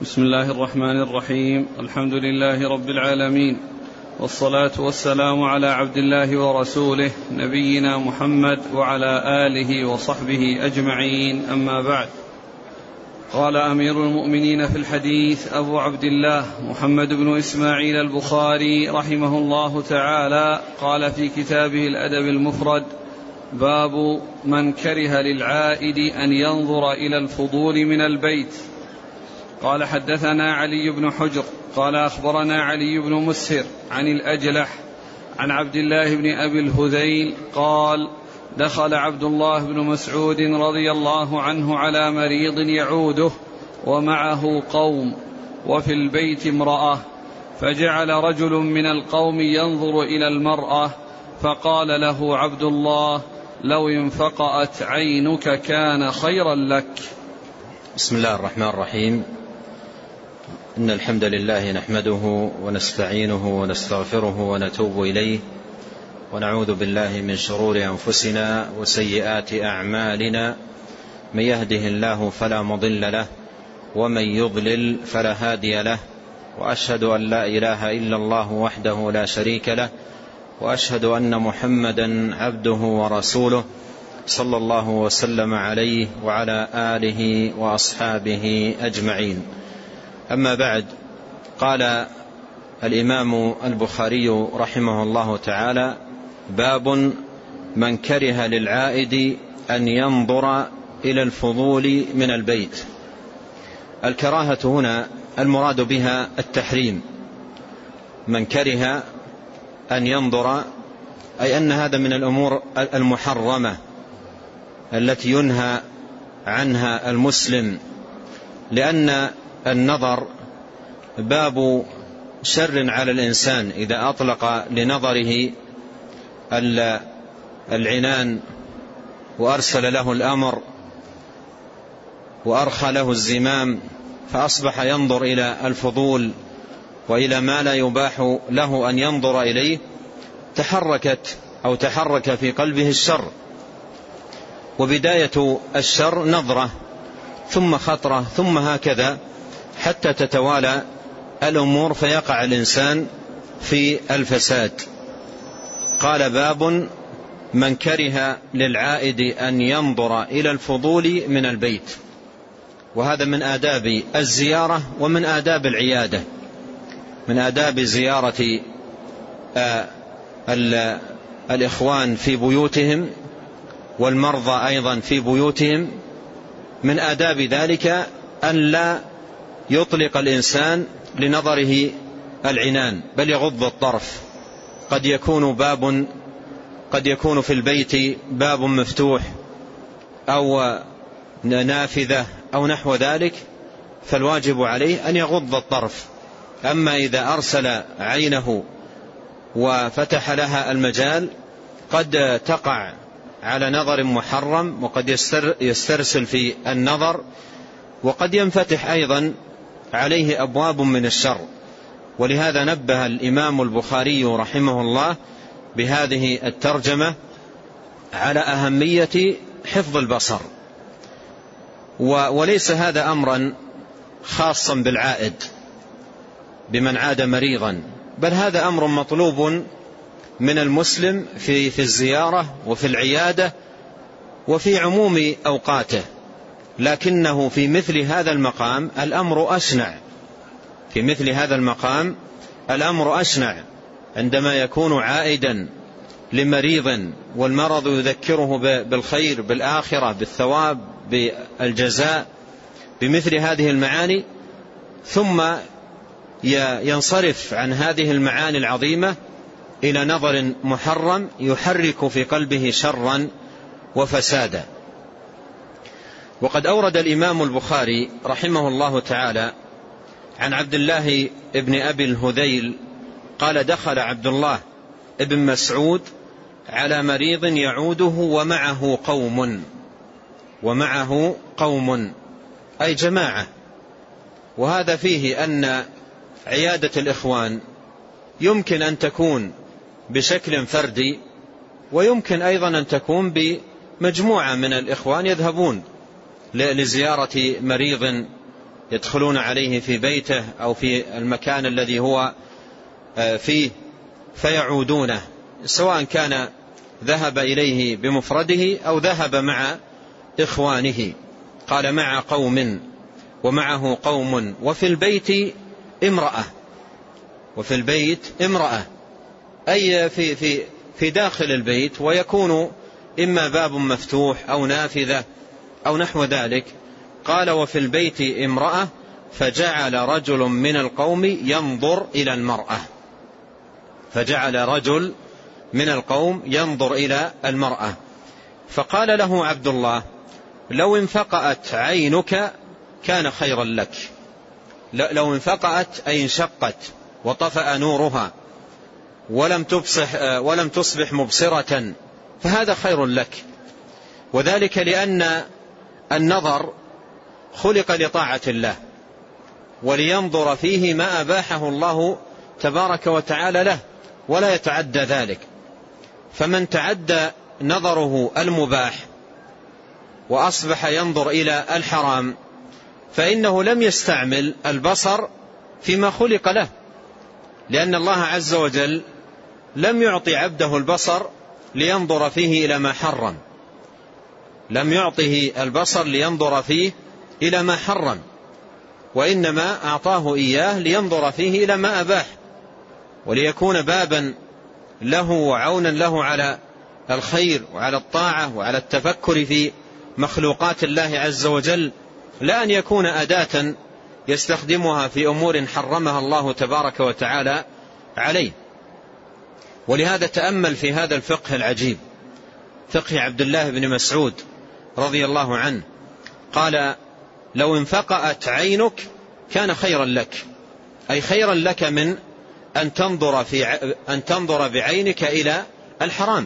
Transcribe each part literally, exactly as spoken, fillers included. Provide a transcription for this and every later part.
بسم الله الرحمن الرحيم. الحمد لله رب العالمين، والصلاة والسلام على عبد الله ورسوله نبينا محمد وعلى آله وصحبه أجمعين، أما بعد. قال أمير المؤمنين في الحديث أبو عبد الله محمد بن إسماعيل البخاري رحمه الله تعالى، قال في كتابه الأدب المفرد: باب من كره للعائد أن ينظر إلى الفضول من البيت. قال: حدثنا علي بن حجر قال أخبرنا علي بن مسهر عن الأجلح عن عبد الله بن أبي الهذيل قال: دخل عبد الله بن مسعود رضي الله عنه على مريض يعوده ومعه قوم وفي البيت امرأة، فجعل رجل من القوم ينظر إلى المرأة، فقال له عبد الله: لو انفقأت عينك كان خيرا لك. بسم الله الرحمن الرحيم. إن الحمد لله نحمده ونستعينه ونستغفره ونتوب إليه، ونعوذ بالله من شرور أنفسنا وسيئات أعمالنا، من يهده الله فلا مضل له ومن يضلل فلا هادي له، وأشهد أن لا إله إلا الله وحده لا شريك له، وأشهد أن محمدا عبده ورسوله صلى الله وسلم عليه وعلى آله وأصحابه أجمعين. أما بعد، قال الإمام البخاري رحمه الله تعالى: باب من كره للعائد أن ينظر إلى الفضول من البيت. الكراهة هنا المراد بها التحريم. من كره أن ينظر أي أن هذا من الأمور المحرمة التي ينهى عنها المسلم، لأن النظر باب شر على الإنسان إذا أطلق لنظره العنان وأرسل له الأمر وأرخى له الزمام، فأصبح ينظر إلى الفضول وإلى ما لا يباح له أن ينظر إليه، تحركت أو تحرك في قلبه الشر. وبداية الشر نظرة ثم خطرة ثم هكذا حتى تتوالى الأمور فيقع الإنسان في الفساد. قال: باب من كره للعائد أن ينظر إلى الفضول من البيت. وهذا من آداب الزيارة ومن آداب العيادة، من آداب زيارة الإخوان في بيوتهم والمرضى أيضا في بيوتهم. من آداب ذلك أن لا يطلق الإنسان لنظره العنان، بل يغض الطرف. قد يكون باب قد يكون في البيت باب مفتوح أو نافذة أو نحو ذلك، فالواجب عليه أن يغض الطرف. أما إذا أرسل عينه وفتح لها المجال قد تقع على نظر محرم، وقد يسترسل في النظر، وقد ينفتح أيضا عليه أبواب من الشر. ولهذا نبه الإمام البخاري رحمه الله بهذه الترجمة على أهمية حفظ البصر. وليس هذا أمرا خاصا بالعائد بمن عاد مريضا، بل هذا أمر مطلوب من المسلم في في الزيارة وفي العيادة وفي عموم أوقاته. لكنه في مثل هذا المقام الأمر أشنع في مثل هذا المقام الأمر أشنع عندما يكون عائدا لمريض والمرض يذكره بالخير، بالآخرة، بالثواب، بالجزاء، بمثل هذه المعاني، ثم ينصرف عن هذه المعاني العظيمة إلى نظر محرم يحرك في قلبه شرا وفسادا. وقد أورد الإمام البخاري رحمه الله تعالى عن عبد الله ابن أبي الهذيل قال: دخل عبد الله ابن مسعود على مريض يعوده ومعه قوم ومعه قوم أي جماعة. وهذا فيه أن عيادة الإخوان يمكن أن تكون بشكل فردي، ويمكن أيضا أن تكون بمجموعة من الإخوان يذهبون لزيارة مريض يدخلون عليه في بيته أو في المكان الذي هو فيه فيعودونه، سواء كان ذهب إليه بمفرده أو ذهب مع إخوانه. قال مع قوم ومعه قوم وفي البيت امرأة، وفي البيت امرأة أي في, في, في داخل البيت، ويكون إما باب مفتوح أو نافذة أو نحو ذلك. قال وفي البيت امرأة فجعل رجل من القوم ينظر إلى المرأة، فجعل رجل من القوم ينظر إلى المرأة. فقال له عبد الله لو انفقأت عينك كان خيرا لك، لو انفقأت أي انشقت وطفأ نورها ولم تصبح, ولم تصبح مبصرة فهذا خير لك، وذلك لأن النظر خلق لطاعة الله ولينظر فيه ما أباحه الله تبارك وتعالى له ولا يتعدى ذلك. فمن تعدى نظره المباح وأصبح ينظر إلى الحرام فإنه لم يستعمل البصر فيما خلق له، لأن الله عز وجل لم يعطي عبده البصر لينظر فيه إلى ما حرم، لم يعطه البصر لينظر فيه إلى ما حرم، وإنما أعطاه إياه لينظر فيه إلى ما أباح، وليكون بابا له وعونا له على الخير وعلى الطاعة وعلى التفكر في مخلوقات الله عز وجل، لا أن يكون أداة يستخدمها في أمور حرمها الله تبارك وتعالى عليه. ولهذا تأمل في هذا الفقه العجيب، فقه عبد الله بن مسعود رضي الله عنه، قال لو انفقأت عينك كان خيرا لك، أي خيرا لك من أن تنظر, في أن تنظر بعينك إلى الحرام.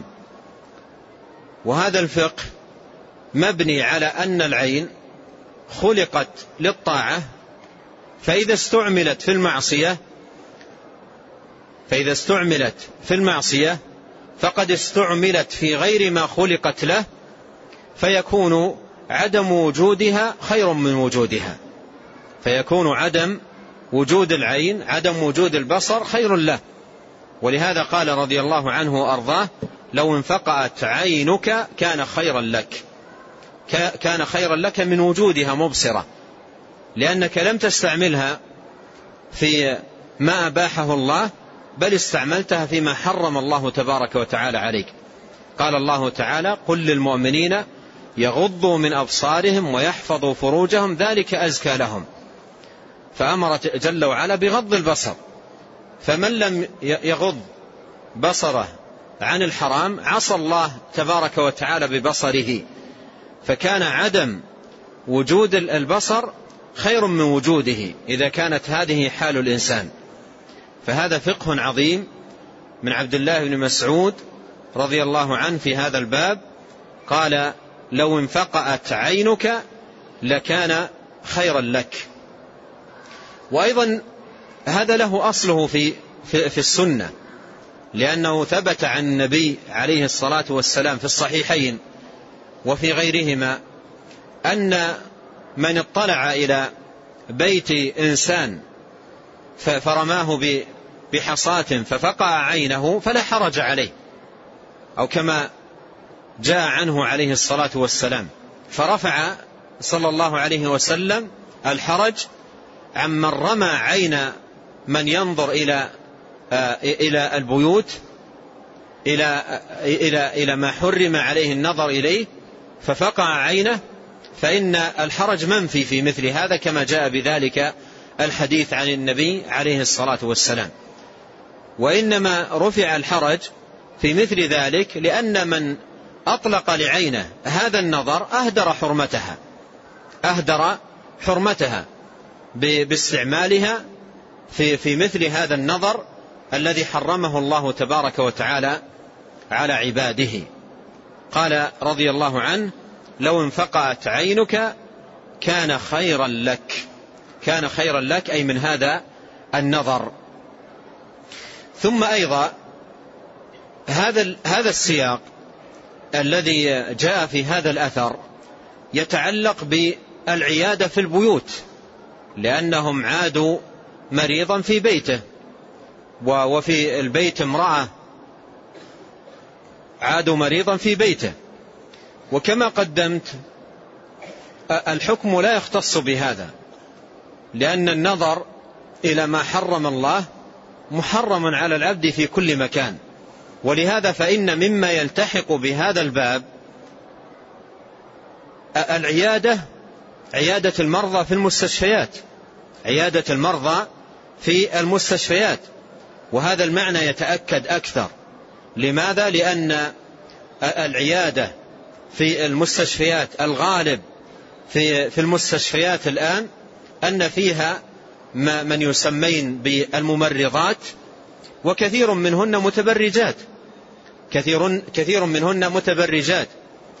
وهذا الفقه مبني على أن العين خلقت للطاعة، فإذا استعملت في المعصية فإذا استعملت في المعصية فقد استعملت في غير ما خلقت له، فيكون عدم وجودها خير من وجودها، فيكون عدم وجود العين عدم وجود البصر خير له. ولهذا قال رضي الله عنه وأرضاه لو انفقأت عينك كان خيرا لك، كان خيرا لك من وجودها مبصرة، لأنك لم تستعملها في ما أباحه الله بل استعملتها فيما حرم الله تبارك وتعالى عليك. قال الله تعالى قل للمؤمنين يغضوا من أبصارهم ويحفظوا فروجهم ذلك أزكى لهم، فأمر جل وعلا بغض البصر، فمن لم يغض بصره عن الحرام عصى الله تبارك وتعالى ببصره، فكان عدم وجود البصر خير من وجوده إذا كانت هذه حال الإنسان. فهذا فقه عظيم من عبد الله بن مسعود رضي الله عنه في هذا الباب، قال لو انفقأت عينك لكان خيرا لك. وأيضا هذا له أصله في, في, في السنة، لأنه ثبت عن النبي عليه الصلاة والسلام في الصحيحين وفي غيرهما أن من اطلع إلى بيت إنسان فرماه بحصاة ففقع عينه فلا حرج عليه، أو كما جاء عنه عليه الصلاة والسلام، فرفع صلى الله عليه وسلم الحرج عمن رمى عين من ينظر إلى إلى البيوت إلى إلى إلى ما حرم عليه النظر إليه ففقع عينه، فإن الحرج منفي في مثل هذا كما جاء بذلك الحديث عن النبي عليه الصلاة والسلام. وإنما رفع الحرج في مثل ذلك لأن من أطلق لعينه هذا النظر أهدر حرمتها أهدر حرمتها باستعمالها في في مثل هذا النظر الذي حرمه الله تبارك وتعالى على عباده. قال رضي الله عنه لو انفقأت عينك كان خيرا لك، كان خيرا لك أي من هذا النظر. ثم أيضا هذا هذا السياق الذي جاء في هذا الأثر يتعلق بالعيادة في البيوت، لأنهم عادوا مريضا في بيته، وفي البيت امرأة، عادوا مريضا في بيته. وكما قدمت الحكم لا يختص بهذا، لأن النظر إلى ما حرم الله محرم على العبد في كل مكان. ولهذا فإن مما يلتحق بهذا الباب العيادة، عيادة المرضى في المستشفيات، عيادة المرضى في المستشفيات. وهذا المعنى يتأكد أكثر. لماذا؟ لأن العيادة في المستشفيات الغالب في في المستشفيات الآن أن فيها من يسمين بالممرضات، وكثير منهن متبرجات، كثير كثير منهن متبرجات،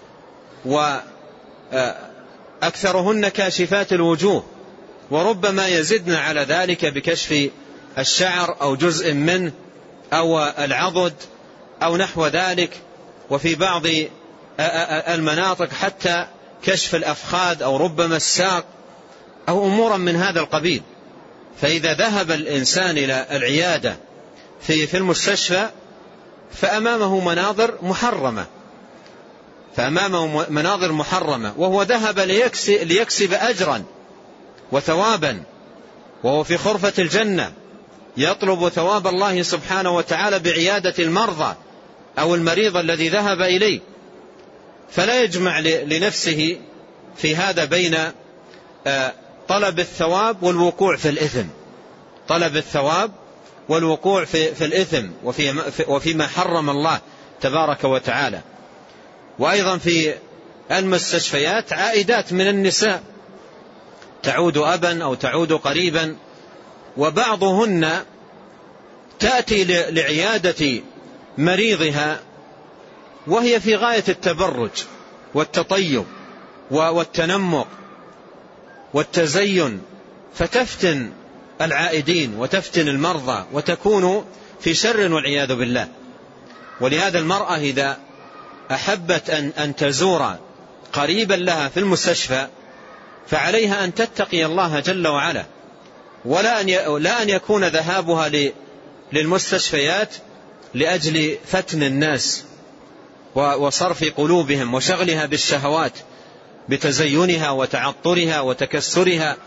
وأكثرهن كاشفات الوجوه، وربما يزدن على ذلك بكشف الشعر أو جزء منه أو العضد أو نحو ذلك، وفي بعض المناطق حتى كشف الأفخاذ أو ربما الساق أو أمورا من هذا القبيل. فإذا ذهب الإنسان إلى العيادة في في المستشفى فأمامه مناظر محرمة، فأمامه مناظر محرمة، وهو ذهب ليكسب, ليكسب أجرا وثوابا، وهو في خرفة الجنة يطلب ثواب الله سبحانه وتعالى بعيادة المرضى أو المريض الذي ذهب إليه. فلا يجمع لنفسه في هذا بين طلب الثواب والوقوع في الإثم، طلب الثواب والوقوع في, في الإثم وفي وفيما حرم الله تبارك وتعالى. وأيضا في المستشفيات عائدات من النساء تعود أبا أو تعود قريبا، وبعضهن تأتي لعيادة مريضها وهي في غاية التبرج والتطيب والتنمق والتزين، فتفتن العائدين وتفتن المرضى وتكون في شر والعياذ بالله. ولهذا المرأة إذا أحبت أن, أن تزور قريبا لها في المستشفى فعليها أن تتقي الله جل وعلا، ولا أن لا أن يكون ذهابها للمستشفيات لأجل فتن الناس وصرف قلوبهم وشغلها بالشهوات بتزينها وتعطرها وتكسرها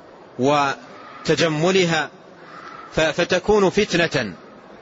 وتجملها، فتكون فتنة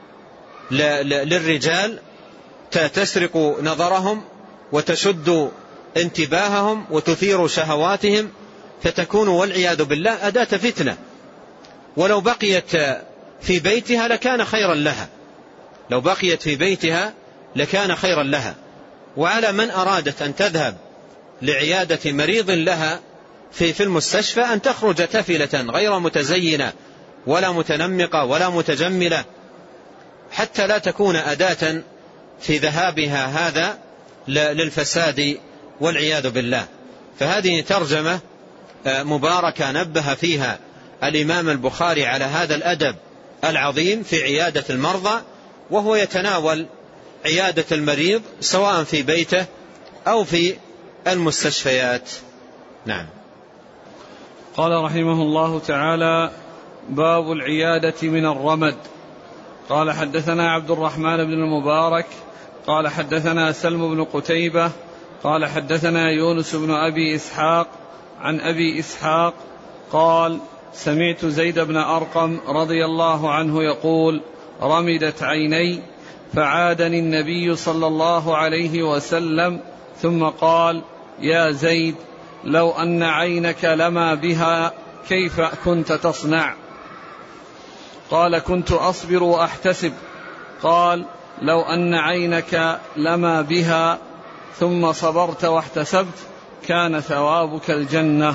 للرجال تسرق نظرهم وتشد انتباههم وتثير شهواتهم، فتكون والعياذ بالله أداة فتنة. ولو بقيت في بيتها لكان خيرا لها، لو بقيت في بيتها لكان خيرا لها. وعلى من أرادت أن تذهب لعيادة مريض لها في في المستشفى أن تخرج تفلة غير متزينة ولا متنمقة ولا متجملة، حتى لا تكون أداة في ذهابها هذا للفساد والعياذ بالله. فهذه ترجمة مباركة نبه فيها الإمام البخاري على هذا الأدب العظيم في عيادة المرضى، وهو يتناول عيادة المريض سواء في بيته أو في المستشفيات. نعم. قال رحمه الله تعالى: باب العيادة من الرمد. قال: حدثنا عبد الرحمن بن المبارك قال حدثنا سلم بن قتيبة قال حدثنا يونس بن أبي إسحاق عن أبي إسحاق قال: سمعت زيد بن أرقم رضي الله عنه يقول: رمدت عيني فعادني النبي صلى الله عليه وسلم ثم قال: يا زيد، لو أن عينك لما بها كيف كنت تصنع؟ قال: كنت أصبر وأحتسب. قال: لو أن عينك لما بها ثم صبرت واحتسبت كان ثوابك الجنة.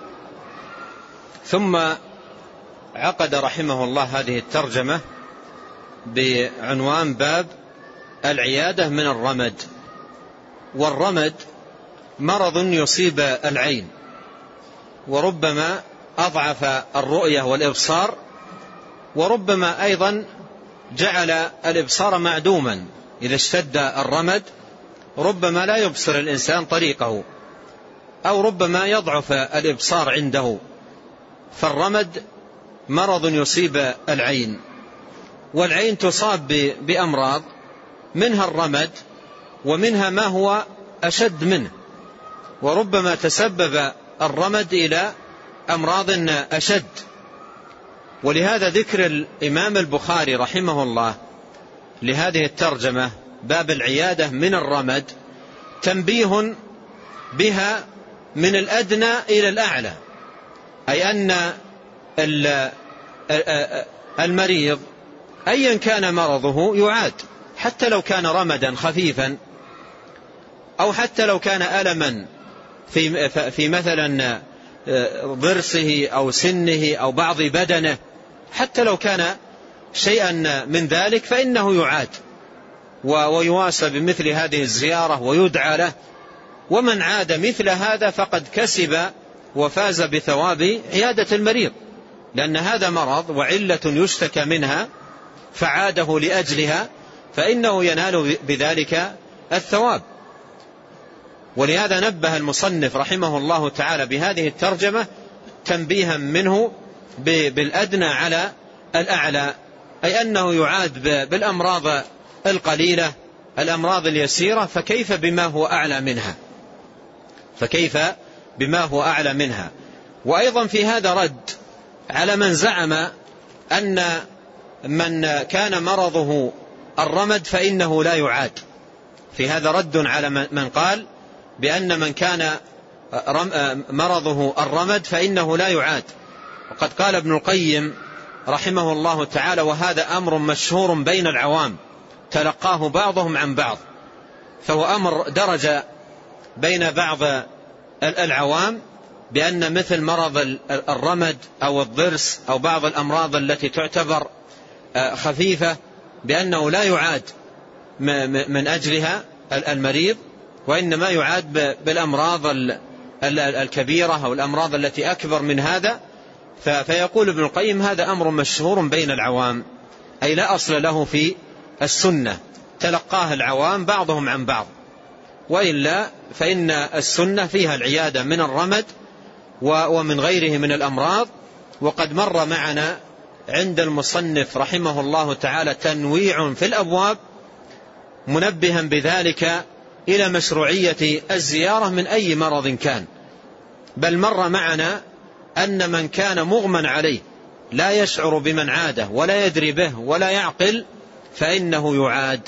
ثم عقد رحمه الله هذه الترجمة بعنوان باب العيادة من الرمد. والرمد مرض يصيب العين، وربما أضعف الرؤية والإبصار، وربما أيضا جعل الإبصار معدوما. إذا اشتد الرمد ربما لا يبصر الإنسان طريقه، أو ربما يضعف الإبصار عنده، فالرمد مرض يصيب العين، والعين تصاب بأمراض منها الرمد ومنها ما هو أشد منه، وربما تسبب الرمد إلى أمراض أشد. ولهذا ذكر الإمام البخاري رحمه الله لهذه الترجمة باب العيادة من الرمد تنبيه بها من الأدنى إلى الأعلى، أي أن المريض أيا كان مرضه يعاد، حتى لو كان رمدا خفيفا، أو حتى لو كان ألما في في مثلا ضرسه أو سنه أو بعض بدنه، حتى لو كان شيئا من ذلك فإنه يعاد ويواسى بمثل هذه الزيارة ويدعى له. ومن عاد مثل هذا فقد كسب وفاز بثواب عيادة المريض، لأن هذا مرض وعلة يشتكى منها فعاده لأجلها فإنه ينال بذلك الثواب. ولهذا نبه المصنف رحمه الله تعالى بهذه الترجمة تنبيها منه بالأدنى على الأعلى، أي أنه يعاد بالأمراض القليلة، الأمراض اليسيرة، فكيف بما هو أعلى منها فكيف بما هو أعلى منها. وأيضا في هذا رد على من زعم أن من كان مرضه الرمد فإنه لا يعاد، في هذا رد على من قال بأن من كان مرضه الرمد فإنه لا يعاد. وقد قال ابن القيم رحمه الله تعالى: وهذا أمر مشهور بين العوام تلقاه بعضهم عن بعض، فهو أمر درج بين بعض العوام بأن مثل مرض الرمد أو الضرس أو بعض الأمراض التي تعتبر خفيفة بأنه لا يعاد من أجلها المريض، وإنما يعاد بالأمراض الكبيرة أو الأمراض التي أكبر من هذا. فيقول ابن القيم: هذا أمر مشهور بين العوام، أي لا أصل له في السنة، تلقاه العوام بعضهم عن بعض، وإلا فإن السنة فيها العيادة من الرمد ومن غيره من الأمراض. وقد مر معنا عند المصنف رحمه الله تعالى تنويع في الأبواب منبها بذلك إلى مشروعية الزيارة من أي مرض كان، بل مر معنا أن من كان مغمى عليه لا يشعر بمن عاده ولا يدري به ولا يعقل فإنه يعاد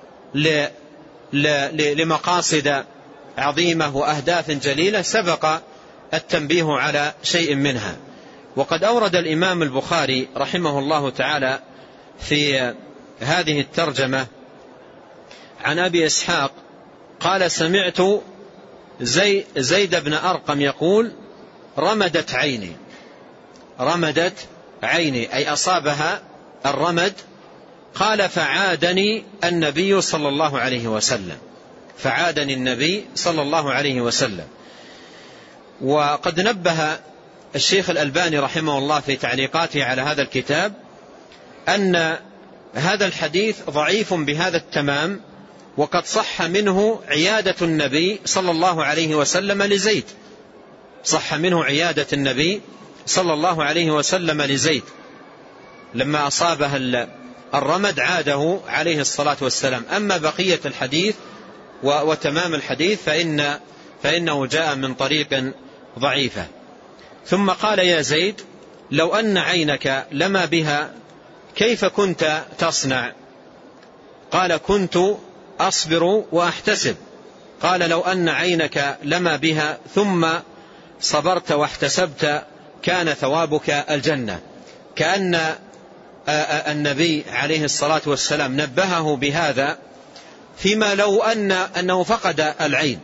لمقاصد عظيمة وأهداف جليلة سبق التنبيه على شيء منها. وقد أورد الإمام البخاري رحمه الله تعالى في هذه الترجمة عن أبي إسحاق قال: سمعت زي زيد بن أرقم يقول: رمدت عيني، رمدت عيني أي أصابها الرمد. قال: فعادني النبي صلى الله عليه وسلم، فعادني النبي صلى الله عليه وسلم. وقد نبه الشيخ الألباني رحمه الله في تعليقاته على هذا الكتاب أن هذا الحديث ضعيف بهذا التمام، وقد صح منه عيادة النبي صلى الله عليه وسلم لزيد، صح منه عيادة النبي صلى الله عليه وسلم لزيد لما أصابه الرمد عاده عليه الصلاة والسلام. أما بقية الحديث وتمام الحديث فإن فإنه جاء من طريق ضعيفة. ثم قال: يا زيد، لو أن عينك لما بها كيف كنت تصنع؟ قال: كنت أصبر وأحتسب. قال: لو أن عينك لما بها ثم صبرت واحتسبت كان ثوابك الجنة. كأن النبي عليه الصلاة والسلام نبهه بهذا فيما لو أن أنه فقد العين،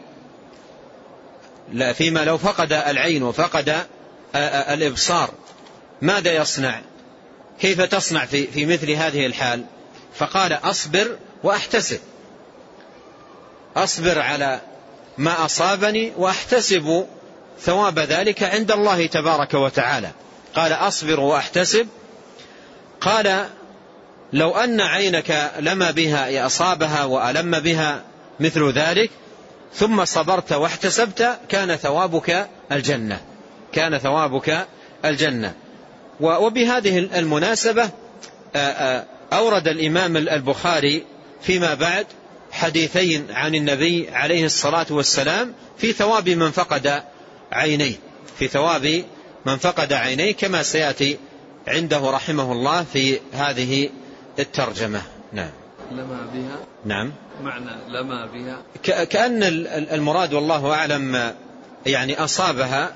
لا فيما لو فقد العين وفقد الإبصار ماذا يصنع؟ كيف تصنع في في مثل هذه الحال؟ فقال: أصبر وأحتسب، أصبر على ما أصابني وأحتسب ثواب ذلك عند الله تبارك وتعالى. قال: أصبر وأحتسب. قال: لو أن عينك لما بها أصابها وألم بها مثل ذلك ثم صبرت واحتسبت كان ثوابك الجنة، كان ثوابك الجنة. وبهذه المناسبة أورد الإمام البخاري فيما بعد حديثين عن النبي عليه الصلاة والسلام في ثواب من فقد عينيه، في ثواب من فقد عينيه كما سيأتي عنده رحمه الله في هذه الترجمة. نعم. لما بها. نعم. معنى لما بها كأن المراد والله أعلم يعني أصابها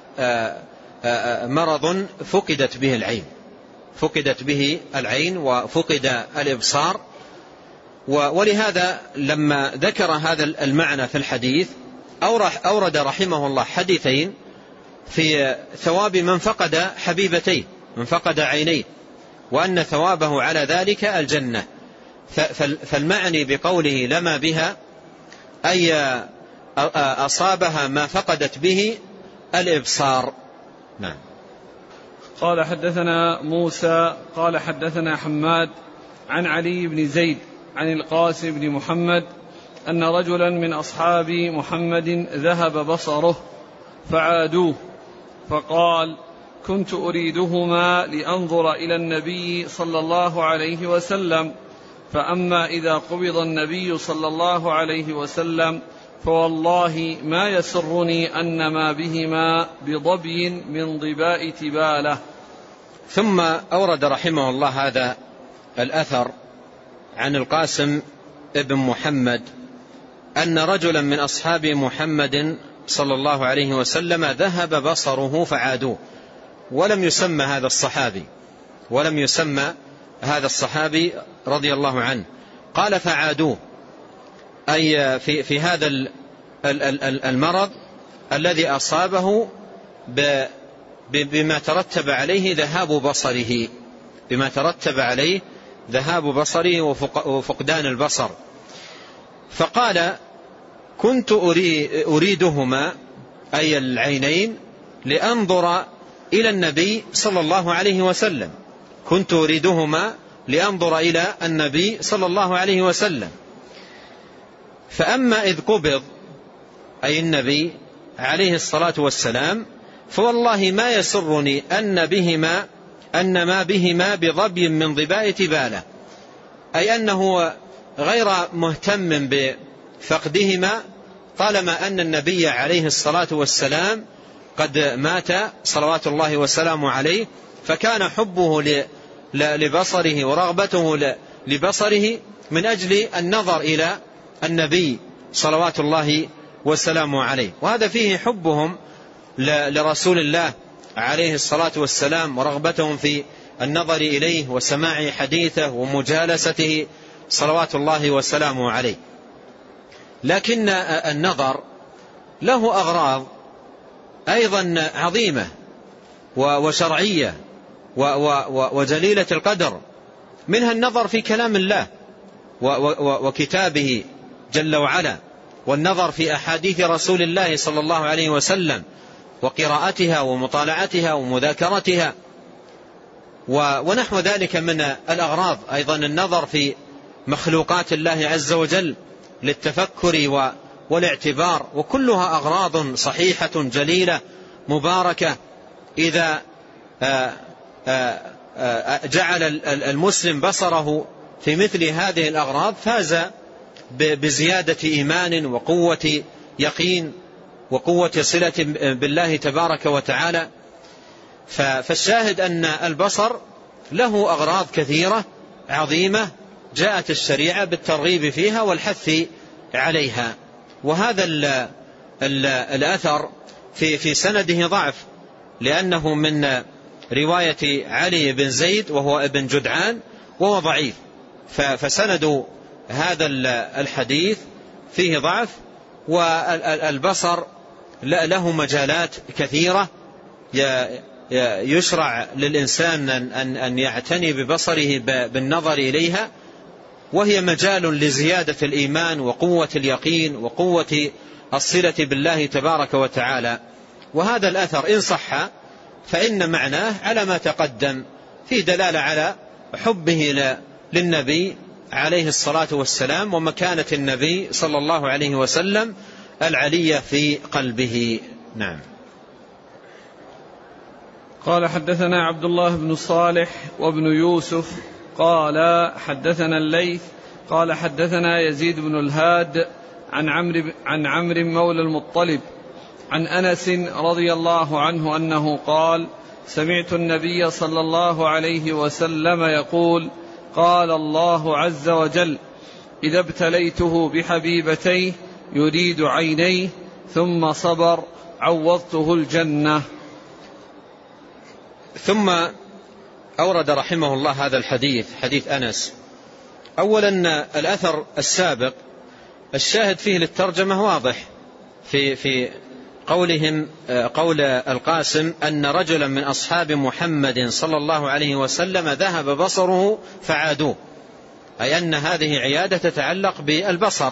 مرض فقدت به العين، فقدت به العين وفقد الإبصار. ولهذا لما ذكر هذا المعنى في الحديث أورد رحمه الله حديثين في ثواب من فقد حبيبتيه، من فقد عينيه، وأن ثوابه على ذلك الجنة. فالمعني بقوله لما بها أي أصابها ما فقدت به الإبصار. نعم. قال حدثنا موسى قال حدثنا حماد عن علي بن زيد عن القاسم بن محمد أن رجلا من أصحاب محمد ذهب بصره فعادوه، فقال كنت أريدهما لأنظر إلى النبي صلى الله عليه وسلم، فأما إذا قبض النبي صلى الله عليه وسلم فوالله ما يسرني أن ما بهما بضبي من ضباء تبالة. ثم أورد رحمه الله هذا الأثر عن القاسم ابن محمد أن رجلا من أصحاب محمد صلى الله عليه وسلم ذهب بصره فعادوه، ولم يسمى هذا الصحابي ولم يسمى هذا الصحابي رضي الله عنه. قال فعادوه أي في, في هذا المرض الذي أصابه بما ترتب عليه ذهاب بصره، بما ترتب عليه ذهاب بصره وفقدان البصر. فقال كنت أريدهما أي العينين لأنظر إلى النبي صلى الله عليه وسلم، كنت أريدهما لأنظر إلى النبي صلى الله عليه وسلم. فأما إذ قبض أي النبي عليه الصلاة والسلام فوالله ما يسرني أن بهما أن ما بهما بضبي من ضباء تبالة، أي أنه غير مهتم بفقدهما طالما أن النبي عليه الصلاة والسلام قد مات صلوات الله وسلامه عليه، فكان حبه لبصره ورغبته لبصره من أجل النظر إلى النبي صلوات الله وسلامه عليه. وهذا فيه حبهم لرسول الله عليه الصلاة والسلام ورغبتهم في النظر إليه وسماع حديثه ومجالسته صلوات الله وسلامه عليه. لكن النظر له أغراض أيضا عظيمة وشرعية وجليلة القدر، منها النظر في كلام الله وكتابه جل وعلا، والنظر في أحاديث رسول الله صلى الله عليه وسلم وقراءتها ومطالعتها ومذاكرتها ونحو ذلك من الأغراض. أيضا النظر في مخلوقات الله عز وجل للتفكر والاعتبار، وكلها أغراض صحيحة جليلة مباركة. إذا جعل المسلم بصره في مثل هذه الأغراض فاز بزيادة إيمان وقوة يقين وقوة صلة بالله تبارك وتعالى. فالشاهد أن البصر له أغراض كثيرة عظيمة جاءت الشريعة بالترغيب فيها والحث عليها. وهذا الأثر في في سنده ضعف، لأنه من رواية علي بن زيد وهو ابن جدعان وهو ضعيف، فسند هذا الحديث فيه ضعف. والبصر له مجالات كثيرة يشرع للإنسان أن يعتني ببصره بالنظر إليها، وهي مجال لزيادة الإيمان وقوة اليقين وقوة الصلة بالله تبارك وتعالى. وهذا الأثر إن صح فإن معناه على ما تقدم في دلالة على حبه للنبي عليه الصلاة والسلام ومكانة النبي صلى الله عليه وسلم العلية في قلبه. نعم. قال حدثنا عبد الله بن صالح وابن يوسف قال حدثنا الليث قال حدثنا يزيد بن الهاد عن عمرو عن عمرو مولى المطلب عن أنس رضي الله عنه أنه قال سمعت النبي صلى الله عليه وسلم يقول قال الله عز وجل إذا ابتليته بحبيبتيه يريد عينيه ثم صبر عوضته الجنة. ثم أورد رحمه الله هذا الحديث حديث أنس. أولا الأثر السابق الشاهد فيه للترجمة واضح في في قولهم قول القاسم أن رجلا من أصحاب محمد صلى الله عليه وسلم ذهب بصره فعادوه، أي أن هذه عيادة تتعلق بالبصر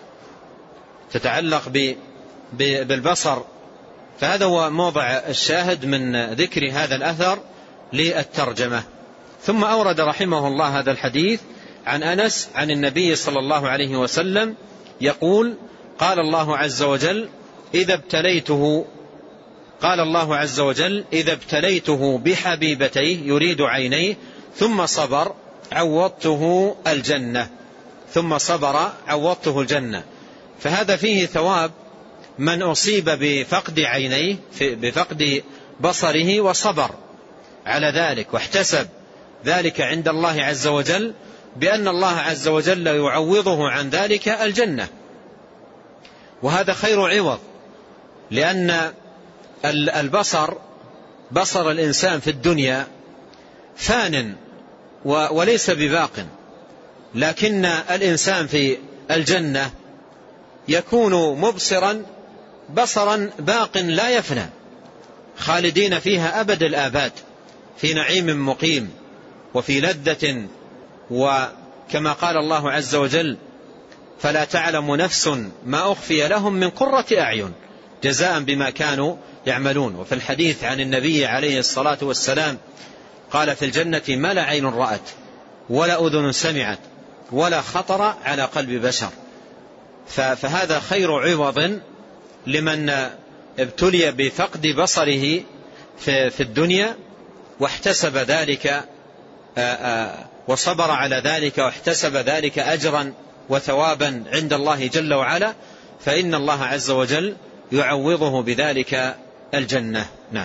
تتعلق بالبصر فهذا هو موضع الشاهد من ذكر هذا الأثر للترجمة. ثم أورد رحمه الله هذا الحديث عن أنس عن النبي صلى الله عليه وسلم يقول قال الله عز وجل إذا ابتليته قال الله عز وجل إذا ابتليته بحبيبتيه يريد عينيه ثم صبر عوضته الجنة ثم صبر عوضته الجنة. فهذا فيه ثواب من أصيب بفقد عينيه بفقد بصره وصبر على ذلك واحتسب ذلك عند الله عز وجل بأن الله عز وجل يعوضه عن ذلك الجنة، وهذا خير عوض، لأن البصر بصر الإنسان في الدنيا فان وليس بباق، لكن الإنسان في الجنة يكون مبصرا بصرا باق لا يفنى، خالدين فيها أبد الآباد في نعيم مقيم وفي لذة، وكما قال الله عز وجل فلا تعلم نفس ما أخفي لهم من قرة أعين جزاء بما كانوا يعملون. وفي الحديث عن النبي عليه الصلاة والسلام قال في الجنة ما لا عين رأت ولا أذن سمعت ولا خطر على قلب بشر. فهذا خير عوض لمن ابتلي بفقد بصره في الدنيا واحتسب ذلك وصبر على ذلك واحتسب ذلك أجرا وثوابا عند الله جل وعلا، فإن الله عز وجل يعوضه بذلك الجنة. نعم.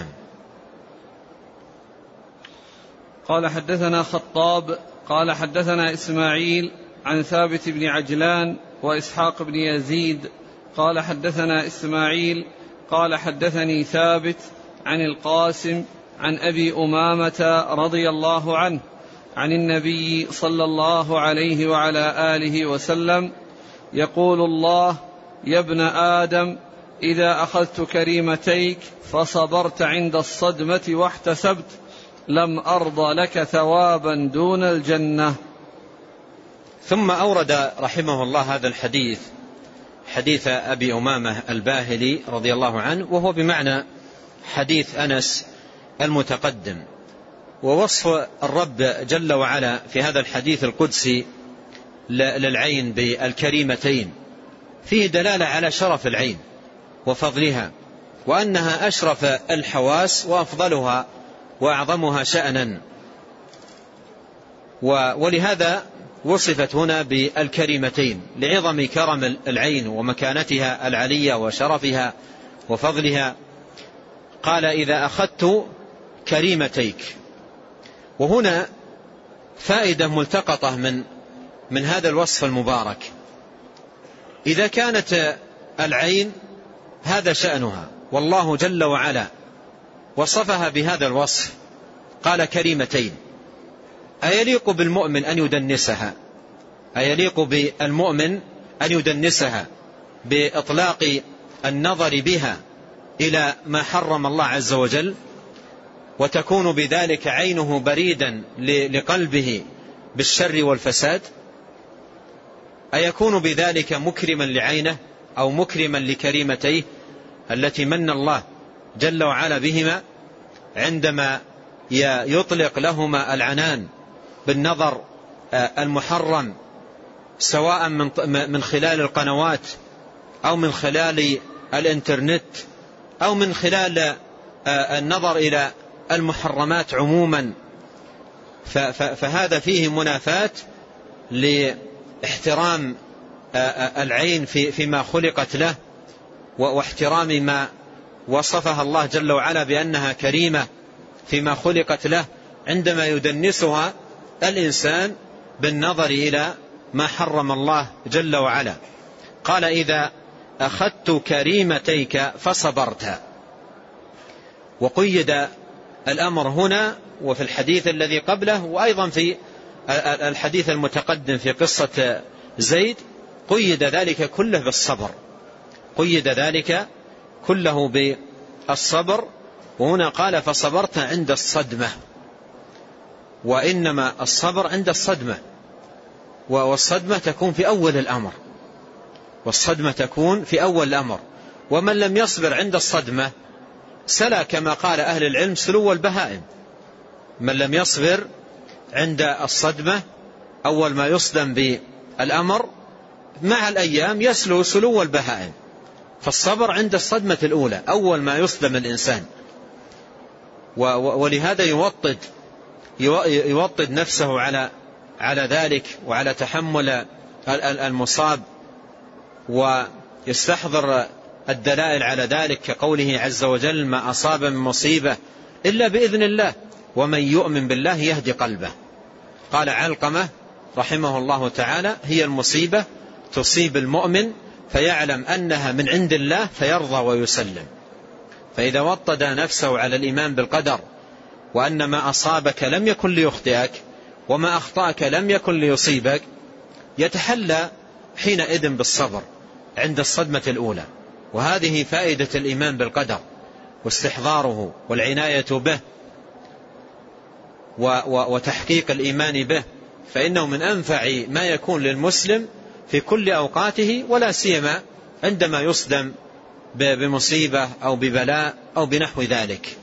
قال حدثنا خطاب قال حدثنا إسماعيل عن ثابت بن عجلان وإسحاق بن يزيد قال حدثنا إسماعيل قال حدثني ثابت عن القاسم عن أبي أمامة رضي الله عنه عن النبي صلى الله عليه وعلى آله وسلم يقول الله يا ابن آدم إذا أخذت كريمتيك فصبرت عند الصدمة واحتسبت لم أرض لك ثوابا دون الجنة. ثم أورد رحمه الله هذا الحديث حديث أبي أمامة الباهلي رضي الله عنه، وهو بمعنى حديث أنس المتقدم. ووصف الرب جل وعلا في هذا الحديث القدسي للعين بالكريمتين فيه دلالة على شرف العين وفضلها، وأنها أشرف الحواس وأفضلها وأعظمها شأنا، ولهذا وصفت هنا بالكريمتين لعظم كرم العين ومكانتها العلية وشرفها وفضلها. قال إذا أخذت كريمتيك، وهنا فائدة ملتقطة من من هذا الوصف المبارك. إذا كانت العين هذا شأنها والله جل وعلا وصفها بهذا الوصف قال كريمتين، أيليق بالمؤمن أن يدنسها؟ أيليق بالمؤمن أن يدنسها بإطلاق النظر بها إلى ما حرم الله عز وجل، وتكون بذلك عينه بريدا لقلبه بالشر والفساد؟ أيكون بذلك مكرما لعينه أو مكرما لكريمتيه التي من الله جل وعلا بهما عندما يطلق لهما العنان بالنظر المحرم، سواء من خلال القنوات أو من خلال الانترنت أو من خلال النظر إلى المحرمات عموما، فهذا فيه منافاة لاحترام العين فيما خلقت له، واحترام ما وصفها الله جل وعلا بأنها كريمة فيما خلقت له، عندما يدنسها الإنسان بالنظر إلى ما حرم الله جل وعلا. قال: إذا أخذت كريمتيك فصبرت. وقيد الأمر هنا وفي الحديث الذي قبله، وأيضا في الحديث المتقدم في قصة زيد، قيد ذلك كله بالصبر، قيد ذلك كله بالصبر. وهنا قال: فصبرت عند الصدمة. وإنما الصبر عند الصدمة، والصدمة تكون في أول الأمر، والصدمة تكون في أول الأمر. ومن لم يصبر عند الصدمة سلا كما قال أهل العلم سلو البهائم. من لم يصبر عند الصدمة، أول ما يصدم بالأمر، مع الأيام يسلو سلو البهائم. فالصبر عند الصدمة الأولى، أول ما يصدم الإنسان. ولهذا يوطد يوطد نفسه على على ذلك وعلى تحمل المصاب، ويستحضر الدلائل على ذلك، كقوله عز وجل: ما أصاب من مصيبة إلا بإذن الله ومن يؤمن بالله يهدي قلبه. قال علقمة رحمه الله تعالى: هي المصيبة تصيب المؤمن فيعلم أنها من عند الله فيرضى ويسلم. فإذا وطد نفسه على الإيمان بالقدر، وأن ما أصابك لم يكن ليخطئك، وما أخطأك لم يكن ليصيبك، يتحلى حينئذ بالصبر عند الصدمة الأولى. وهذه فائدة الإيمان بالقدر واستحضاره والعناية به وتحقيق الإيمان به، فإنه من أنفع ما يكون للمسلم في كل أوقاته، ولا سيما عندما يصدم بمصيبة أو ببلاء أو بنحو ذلك.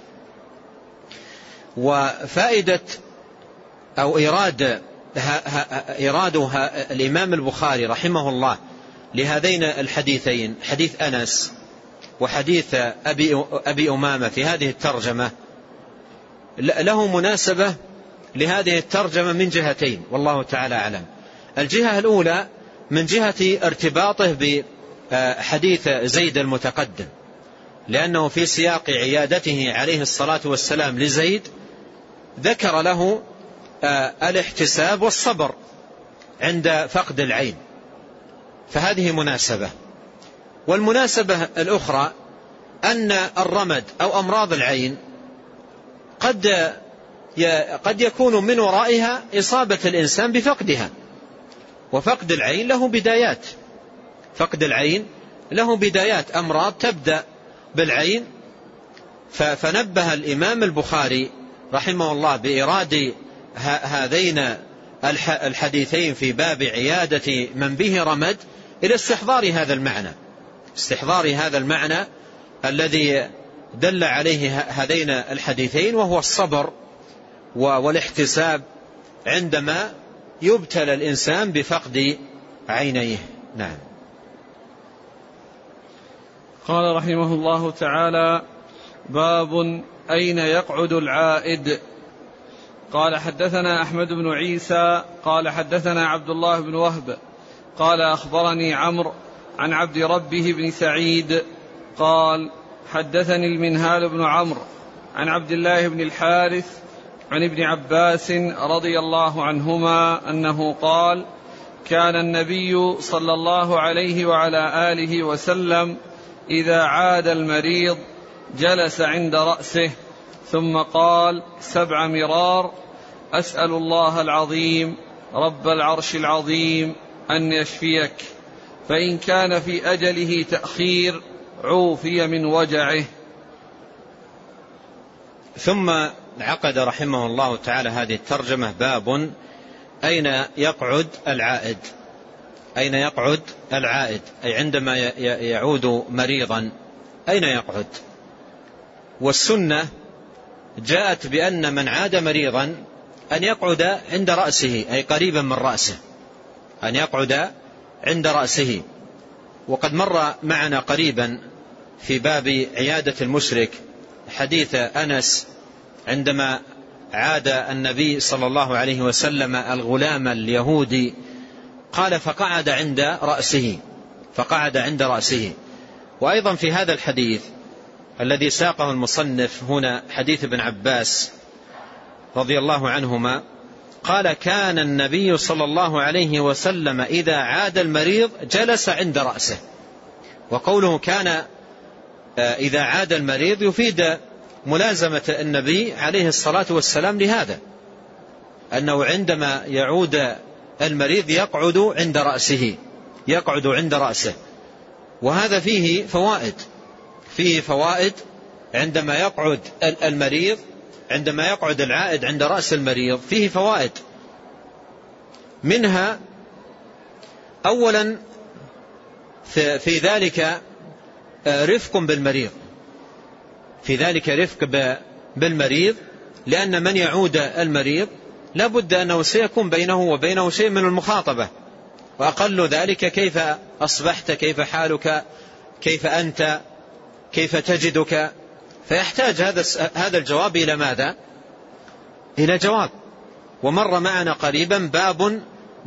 وفائدة أو إرادة إرادها الإمام البخاري رحمه الله لهذين الحديثين، حديث أنس وحديث أبي, أبي أمامة في هذه الترجمة، له مناسبة لهذه الترجمة من جهتين، والله تعالى أعلم. الجهة الأولى من جهة ارتباطه بحديث زيد المتقدم، لأنه في سياق عيادته عليه الصلاة والسلام لزيد ذكر له الاحتساب والصبر عند فقد العين، فهذه مناسبة. والمناسبة الأخرى أن الرمد أو أمراض العين قد قد يكون من ورائها إصابة الإنسان بفقدها، وفقد العين له بدايات، فقد العين له بدايات، أمراض تبدأ بالعين. فنبه الإمام البخاري رحمه الله بإرادة هذين الحديثين في باب عيادة من به رمد إلى استحضار هذا المعنى، استحضار هذا المعنى الذي دل عليه هذين الحديثين، وهو الصبر والاحتساب عندما يبتلى الإنسان بفقد عينيه. نعم. قال رحمه الله تعالى: باب أين يقعد العائد. قال: حدثنا أحمد بن عيسى قال حدثنا عبد الله بن وهب قال أخبرني عمرو عن عبد ربه بن سعيد قال: حدثني المنهال بن عمرو عن عبد الله بن الحارث عن ابن عباس رضي الله عنهما أنه قال: كان النبي صلى الله عليه وعلى آله وسلم إذا عاد المريض جلس عند رأسه ثم قال سبع مرار: أسأل الله العظيم رب العرش العظيم أن يشفيك، فإن كان في أجله تأخير عوفي من وجعه. ثم عقد رحمه الله تعالى هذه الترجمة: باب أين يقعد العائد. أين يقعد العائد، أي عندما يعود مريضا أين يقعد. والسنة جاءت بأن من عاد مريضا أن يقعد عند رأسه، أي قريبا من رأسه، أن يقعد عند رأسه. وقد مر معنا قريبا في باب عيادة المشرك حديث أنس عندما عاد النبي صلى الله عليه وسلم الغلام اليهودي قال فقعد عند رأسه فقعد عند رأسه. وأيضا في هذا الحديث الذي ساقه المصنف هنا حديث ابن عباس رضي الله عنهما قال كان النبي صلى الله عليه وسلم إذا عاد المريض جلس عند رأسه. وقوله كان إذا عاد المريض يفيد ملازمة النبي عليه الصلاة والسلام لهذا، أنه عندما يعود المريض يقعد عند رأسه يقعد عند رأسه. وهذا فيه فوائد فيه فوائد عندما يقعد المريض عندما يقعد العائد عند رأس المريض فيه فوائد. منها أولا في ذلك رفق بالمريض في ذلك رفق بالمريض لأن من يعود المريض لا بد أنه سيكون بينه وبينه شيء من المخاطبة، وأقل ذلك كيف أصبحت، كيف حالك، كيف أنت، كيف تجدك. فيحتاج هذا هذا الجواب إلى ماذا؟ إلى جواب. ومر معنا قريبا باب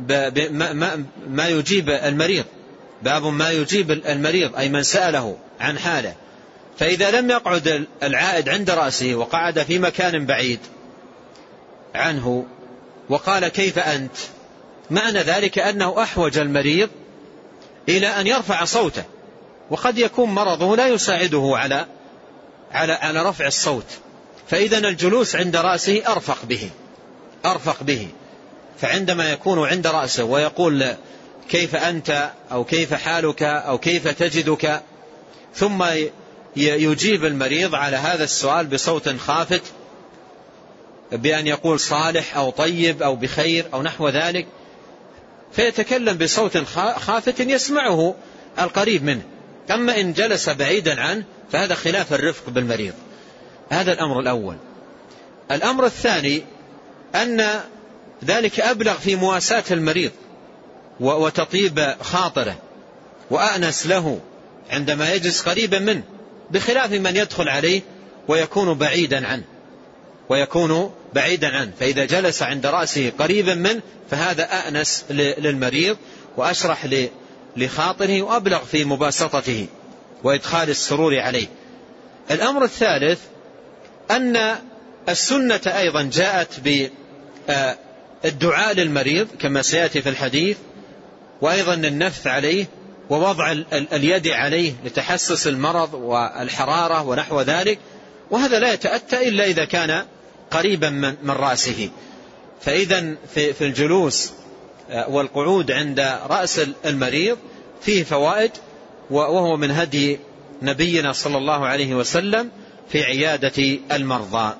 ما يجيب المريض باب ما يجيب المريض أي من سأله عن حاله. فإذا لم يقعد العائد عند رأسه وقعد في مكان بعيد عنه وقال كيف أنت، معنى ذلك أنه أحوج المريض إلى أن يرفع صوته، وقد يكون مرضه لا يساعده على على على رفع الصوت. فإذا الجلوس عند رأسه أرفق به أرفق به فعندما يكون عند رأسه ويقول كيف أنت أو كيف حالك أو كيف تجدك، ثم يجيب المريض على هذا السؤال بصوت خافت بأن يقول صالح أو طيب أو بخير أو نحو ذلك، فيتكلم بصوت خافت يسمعه القريب منه. أما إن جلس بعيدا عنه فهذا خلاف الرفق بالمريض. هذا الأمر الأول. الأمر الثاني أن ذلك أبلغ في مواساة المريض وتطيب خاطره وأأنس له عندما يجلس قريبا منه، بخلاف من يدخل عليه ويكون بعيدا عنه ويكون بعيدا عنه. فإذا جلس عند رأسه قريبا منه فهذا أأنس للمريض وأشرح لخاطره وأبلغ في مباسطته وإدخال السرور عليه. الأمر الثالث أن السنة أيضا جاءت بالدعاء للمريض كما سيأتي في الحديث، وأيضا النفث عليه ووضع اليد عليه لتحسس المرض والحرارة ونحو ذلك، وهذا لا يتأتى إلا إذا كان قريبا من رأسه. فإذا في الجلوس والقعود عند رأس المريض فيه فوائد، وهو من هدي نبينا صلى الله عليه وسلم في عيادة المرضى.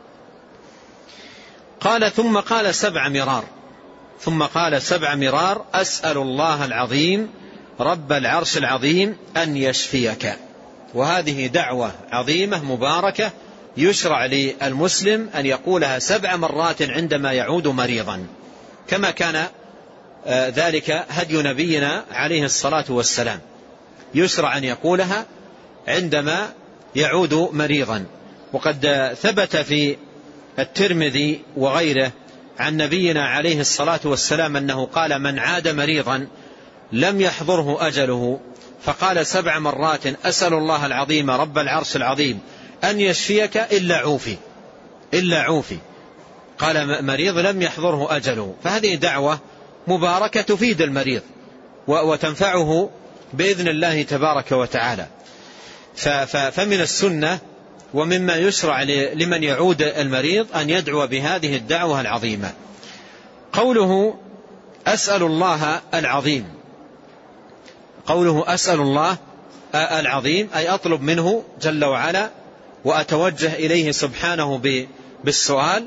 قال ثم قال سبع مرار ثم قال سبع مرار أسأل الله العظيم رب العرش العظيم أن يشفيك. وهذه دعوة عظيمة مباركة يشرع للمسلم أن يقولها سبع مرات عندما يعود مريضا، كما كان ذلك هدي نبينا عليه الصلاة والسلام، يشرع أن يقولها عندما يعود مريضا. وقد ثبت في الترمذي وغيره عن نبينا عليه الصلاة والسلام أنه قال من عاد مريضا لم يحضره أجله فقال سبع مرات أسأل الله العظيم رب العرش العظيم أن يشفيك إلا عوفي إلا عوفي قال مريض لم يحضره أجله. فهذه دعوة مباركة تفيد المريض وتنفعه بإذن الله تبارك وتعالى. فمن السنة ومما يشرع لمن يعود المريض أن يدعو بهذه الدعوة العظيمة. قوله أسأل الله العظيم، قوله أسأل الله العظيم أي أطلب منه جل وعلا وأتوجه إليه سبحانه بالسؤال.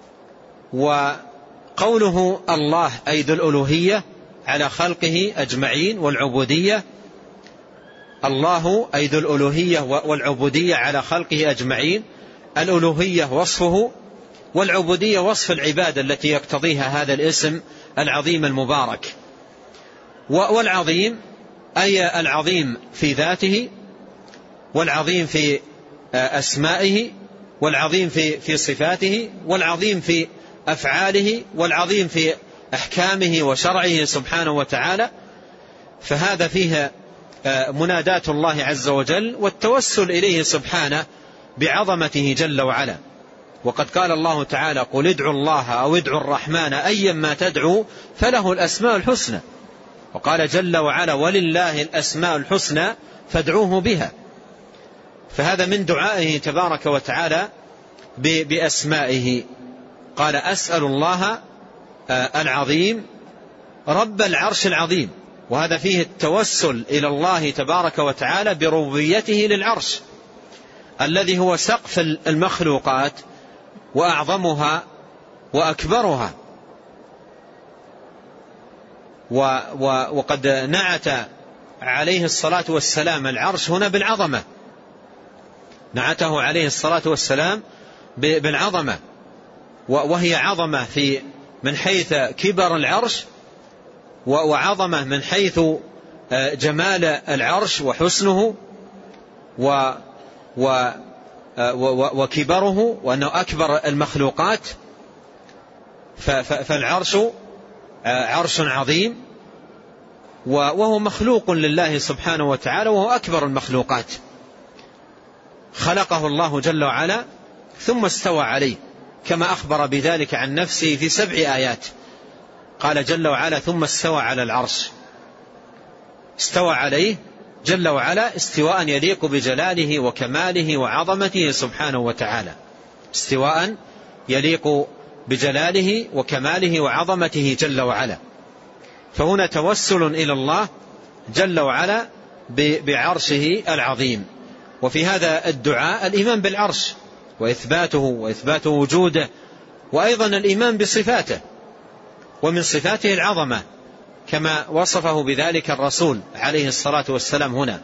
وقوله الله أي ذو الألوهية على خلقه أجمعين والعبودية، الله أي ذو الألوهية والعبودية على خلقه أجمعين. الألوهية وصفه والعبودية وصف العبادة التي يقتضيها هذا الاسم العظيم المبارك. والعظيم أي العظيم في ذاته والعظيم في أسمائه والعظيم في في صفاته، والعظيم في أفعاله، والعظيم في أحكامه وشرعه سبحانه وتعالى. فهذا فيه مناداة الله عز وجل والتوسل إليه سبحانه بعظمته جل وعلا. وقد قال الله تعالى: قل ادعوا الله أو ادعوا الرحمن أيما تدعوا فله الأسماء الحسنى. وقال جل وعلا: ولله الأسماء الحسنى فادعوه بها. فهذا من دعائه تبارك وتعالى بأسمائه. قال: أسأل الله العظيم رب العرش العظيم. وهذا فيه التوسل إلى الله تبارك وتعالى بربوبيته للعرش الذي هو سقف المخلوقات وأعظمها وأكبرها. وقد نعت عليه الصلاة والسلام العرش هنا بالعظمة، نعته عليه الصلاة والسلام بالعظمة، وهي عظمة في من حيث كبر العرش، وعظمة من حيث جمال العرش وحسنه و و وكبره، وأنه أكبر المخلوقات. فالعرش عرش عظيم، وهو مخلوق لله سبحانه وتعالى، وهو أكبر المخلوقات. خلقه الله جل وعلا ثم استوى عليه، كما أخبر بذلك عن نفسه في سبع آيات. قال جل وعلا: ثم استوى على العرش. استوى عليه جل وعلا استواء يليق بجلاله وكماله وعظمته سبحانه وتعالى، استواء يليق بجلاله وكماله وعظمته جل وعلا. فهنا توسل إلى الله جل وعلا بعرشه العظيم. وفي هذا الدعاء الإيمان بالعرش وإثباته وإثبات وجوده، وأيضا الإيمان بصفاته، ومن صفاته العظمة كما وصفه بذلك الرسول عليه الصلاة والسلام هنا.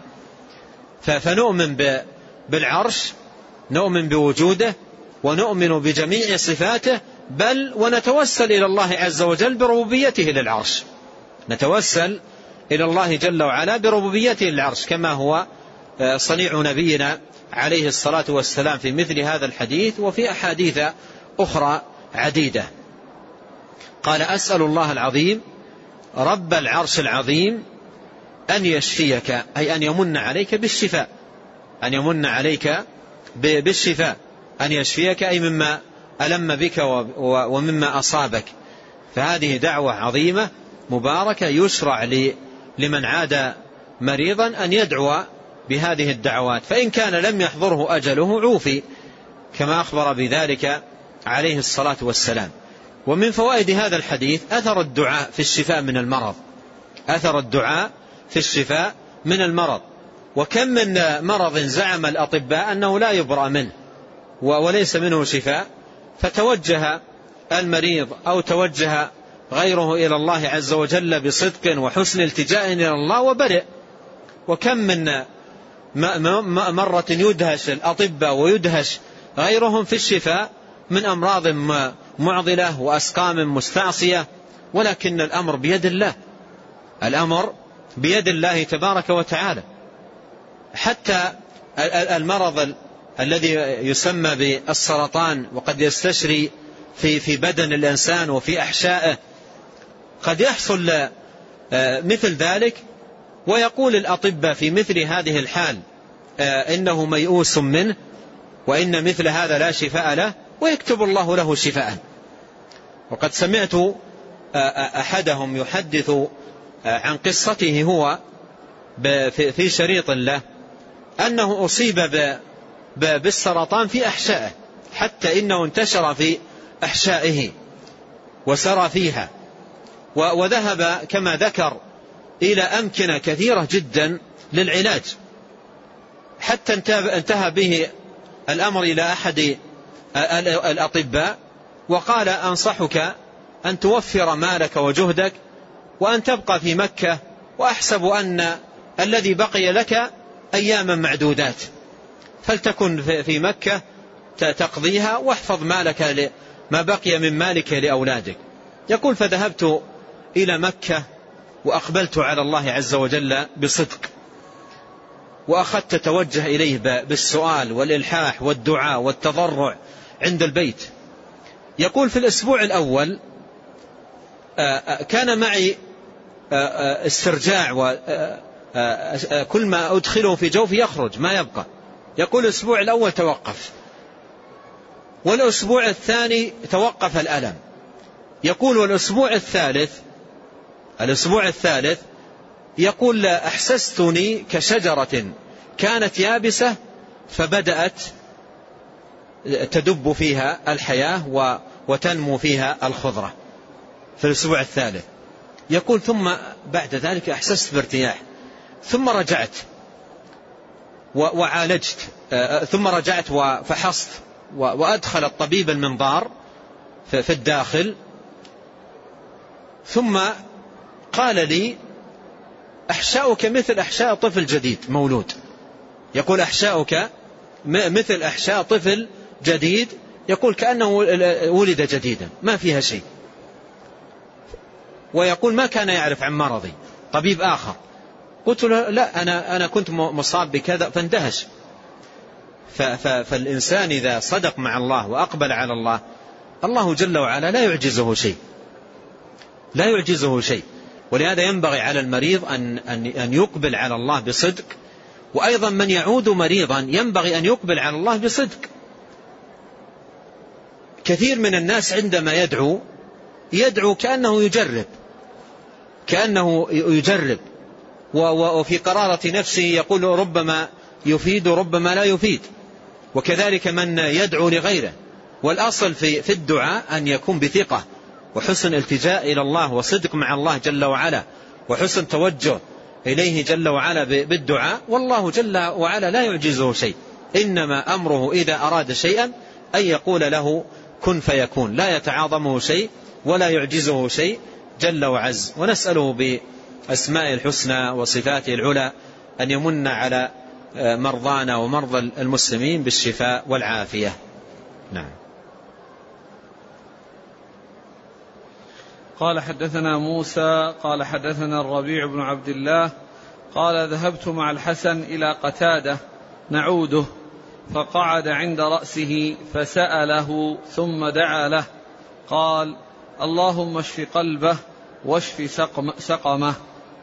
فنؤمن بالعرش، نؤمن بوجوده، ونؤمن بجميع صفاته، بل ونتوسل إلى الله عز وجل بربوبيته للعرش، نتوسل إلى الله جل وعلا بربوبيته للعرش، كما هو صنيع نبينا عليه الصلاة والسلام في مثل هذا الحديث وفي أحاديث أخرى عديدة. قال: أسأل الله العظيم رب العرش العظيم أن يشفيك، أي أن يمن عليك بالشفاء، أن يمن عليك بالشفاء، أن يشفيك أي مما ألم بك ومما أصابك. فهذه دعوة عظيمة مباركة يشرع لمن عاد مريضا أن يدعو بهذه الدعوات، فإن كان لم يحضره أجله عوفي، كما أخبر بذلك عليه الصلاة والسلام. ومن فوائد هذا الحديث أثر الدعاء في الشفاء من المرض، أثر الدعاء في الشفاء من المرض. وكم من مرض زعم الأطباء أنه لا يبرأ منه وليس منه شفاء، فتوجه المريض أو توجه غيره إلى الله عز وجل بصدق وحسن التجاء إلى الله وبرئ. وكم من مرة يدهش الأطباء ويدهش غيرهم في الشفاء من أمراض معضلة وأسقام مستعصية، ولكن الأمر بيد الله، الأمر بيد الله تبارك وتعالى. حتى المرض الذي يسمى بالسرطان وقد يستشري في في بدن الإنسان وفي أحشائه، قد يحصل مثل ذلك، ويقول الأطباء في مثل هذه الحال إنه ميؤوس منه وإن مثل هذا لا شفاء له، ويكتب الله له شفاء. وقد سمعت أحدهم يحدث عن قصته هو في شريط له أنه أصيب بالسرطان في أحشائه، حتى إنه انتشر في أحشائه وسرى فيها، وذهب كما ذكر إلى أمكنة كثيرة جدا للعلاج، حتى انتهى به الأمر إلى أحد الأطباء وقال: أنصحك أن توفر مالك وجهدك وأن تبقى في مكة، وأحسب أن الذي بقي لك أياما معدودات، فلتكن في مكة تقضيها واحفظ مالك ما بقي من مالك لأولادك. يقول: فذهبت إلى مكة وأقبلت على الله عز وجل بصدق، وأخذت تتوجه إليه بالسؤال والإلحاح والدعاء والتضرع عند البيت. يقول في الأسبوع الأول كان معي استرجاع، وكل ما أدخله في جوفي يخرج ما يبقى. يقول الأسبوع الأول توقف، والأسبوع الثاني توقف الألم. يقول والأسبوع الثالث الأسبوع الثالث يقول أحسستني كشجرة كانت يابسة فبدأت تدب فيها الحياة وتنمو فيها الخضرة في الأسبوع الثالث. يقول ثم بعد ذلك أحسست بارتياح، ثم رجعت وعالجت، ثم رجعت وفحصت وأدخل الطبيب المنظار في الداخل، ثم قال لي أحشاؤك مثل أحشاء طفل جديد مولود. يقول أحشاؤك مثل أحشاء طفل جديد، يقول كأنه ولد جديدا ما فيها شيء. ويقول ما كان يعرف عن مرضي. طبيب آخر قلت له لا أنا, أنا كنت مصاب بكذا، فاندهش. فالإنسان إذا صدق مع الله وأقبل على الله، الله جل وعلا لا يعجزه شيء، لا يعجزه شيء. ولهذا ينبغي على المريض أن, أن, أن يقبل على الله بصدق، وأيضا من يعود مريضا ينبغي أن يقبل على الله بصدق. كثير من الناس عندما يدعو يدعو كأنه يجرب كأنه يجرب وفي قرارة نفسه يقول ربما يفيد ربما لا يفيد، وكذلك من يدعو لغيره. والأصل في, في الدعاء أن يكون بثقة وحسن التجاء إلى الله وصدق مع الله جل وعلا وحسن توجه إليه جل وعلا بالدعاء، والله جل وعلا لا يعجزه شيء، إنما أمره إذا أراد شيئا أن يقول له كن فيكون، لا يتعاظمه شيء ولا يعجزه شيء جل وعز. ونسأله بأسماء الحسنى وصفاته العلى أن يمن على مرضانا ومرضى المسلمين بالشفاء والعافية. نعم. قال حدثنا موسى قال حدثنا الربيع بن عبد الله قال ذهبت مع الحسن إلى قتادة نعوده، فقعد عند رأسه فسأله ثم دعا له، قال اللهم اشف قلبه واشف سقم سقمه.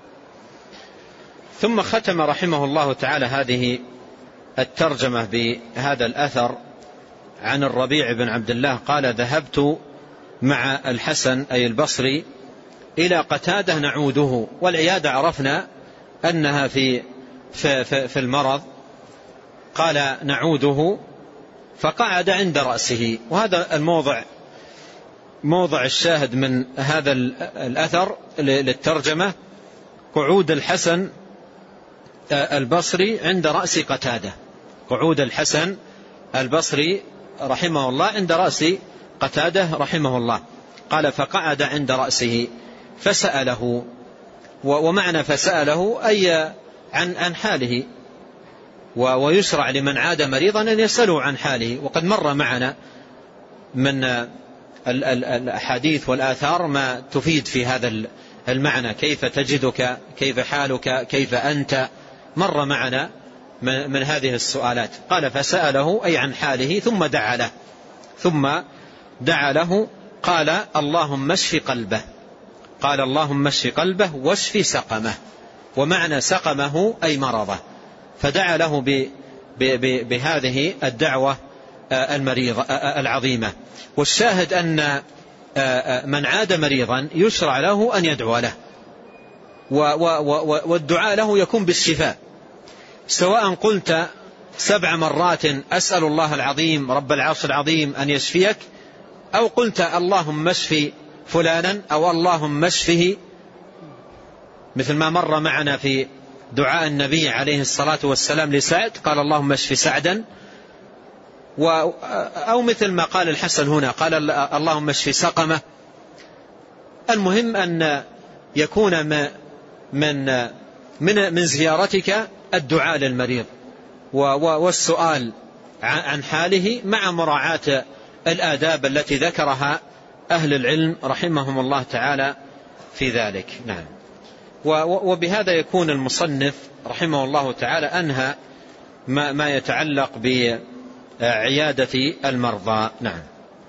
ثم ختم رحمه الله تعالى هذه الترجمة بهذا الأثر عن الربيع بن عبد الله قال ذهبت مع الحسن أي البصري إلى قتادة نعوده. والعيادة عرفنا أنها في, في, في, في المرض. قال نعوده فقعد عند رأسه، وهذا الموضع موضع الشاهد من هذا الأثر للترجمة، قعود الحسن البصري عند رأس قتادة. قعود الحسن البصري رحمه الله عند رأس قتادة رحمه الله. قال فقعد عند رأسه فسأله، ومعنى فسأله أي عن عن حاله، ويشرع لمن عاد مريضا أن يسأله عن حاله. وقد مر معنا من الأحاديث والآثار ما تفيد في هذا المعنى، كيف تجدك، كيف حالك، كيف أنت، مر معنا من هذه السؤالات. قال فسأله أي عن حاله ثم دعا له ثم دعا له قال اللهم اشف قلبه، قال اللهم اشف قلبه واشف سقمه، ومعنى سقمه أي مرضه، فدعا له ب ب بهذه الدعوة المريضة العظيمة. والشاهد أن من عاد مريضا يشرع له أن يدعو له، والدعاء له يكون بالشفاء، سواء قلت سبع مرات أسأل الله العظيم رب العرش العظيم أن يشفيك، أو قلت اللهم اشف فلانا أو اللهم اشفه، مثل ما مر معنا في دعاء النبي عليه الصلاة والسلام لسعد قال اللهم اشف سعدا، أو مثل ما قال الحسن هنا قال اللهم اشف سقمه. المهم أن يكون من من من زيارتك الدعاء للمريض والسؤال عن حاله مع مراعاة الآداب التي ذكرها أهل العلم رحمهم الله تعالى في ذلك. نعم. وبهذا يكون المصنف رحمه الله تعالى أنهى ما يتعلق بعيادة المرضى. نعم.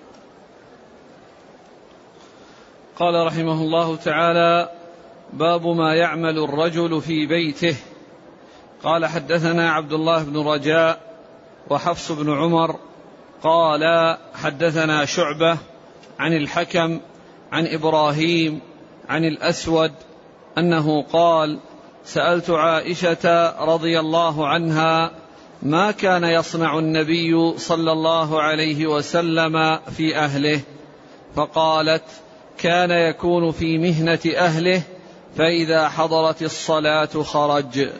قال رحمه الله تعالى: باب ما يعمل الرجل في بيته. قال: حدثنا عبد الله بن رجاء وحفص بن عمر قال: حدثنا شعبة عن الحكم عن إبراهيم عن الأسود أنه قال: سألت عائشة رضي الله عنها ما كان يصنع النبي صلى الله عليه وسلم في أهله، فقالت: كان يكون في مهنة أهله فإذا حضرت الصلاة خرج.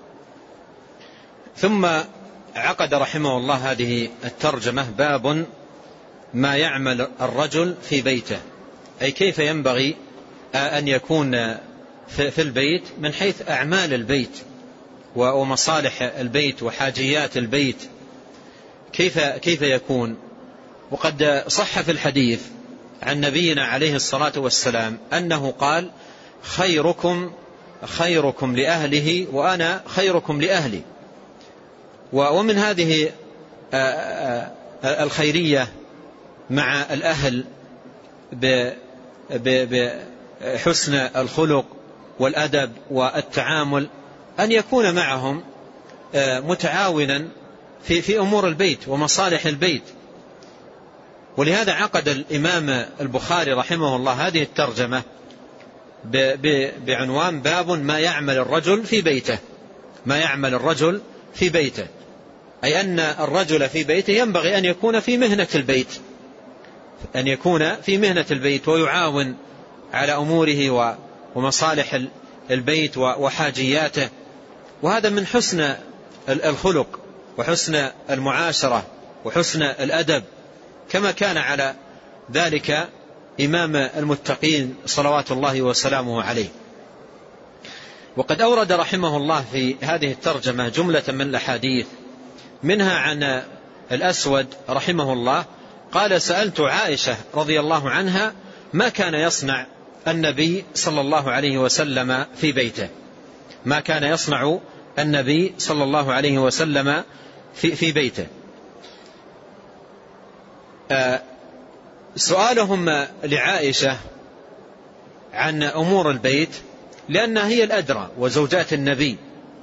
ثم عقد رحمه الله هذه الترجمة: باب ما يعمل الرجل في بيته، أي كيف ينبغي أن يكون في البيت من حيث أعمال البيت ومصالح البيت وحاجيات البيت، كيف كيف يكون. وقد صح في الحديث عن نبينا عليه الصلاة والسلام أنه قال: خيركم خيركم لأهله وأنا خيركم لأهلي. ومن هذه الخيرية مع الأهل بحسن الخلق والأدب والتعامل، أن يكون معهم متعاونا في في أمور البيت ومصالح البيت. ولهذا عقد الإمام البخاري رحمه الله هذه الترجمة بعنوان: باب ما يعمل الرجل في بيته. ما يعمل الرجل في بيته، أي أن الرجل في بيته ينبغي أن يكون في مهنة البيت، أن يكون في مهنة البيت ويعاون على أموره ومصالح البيت وحاجياته. وهذا من حسن الخلق وحسن المعاشرة وحسن الأدب، كما كان على ذلك إمام المتقين صلوات الله وسلامه عليه. وقد أورد رحمه الله في هذه الترجمة جملة من الأحاديث، منها عن الأسود رحمه الله قال: سألت عائشة رضي الله عنها ما كان يصنع النبي صلى الله عليه وسلم في بيته. ما كان يصنع النبي صلى الله عليه وسلم في, في بيته. آه سؤالهم لعائشة عن أمور البيت لأنها هي الأدرى، وزوجات النبي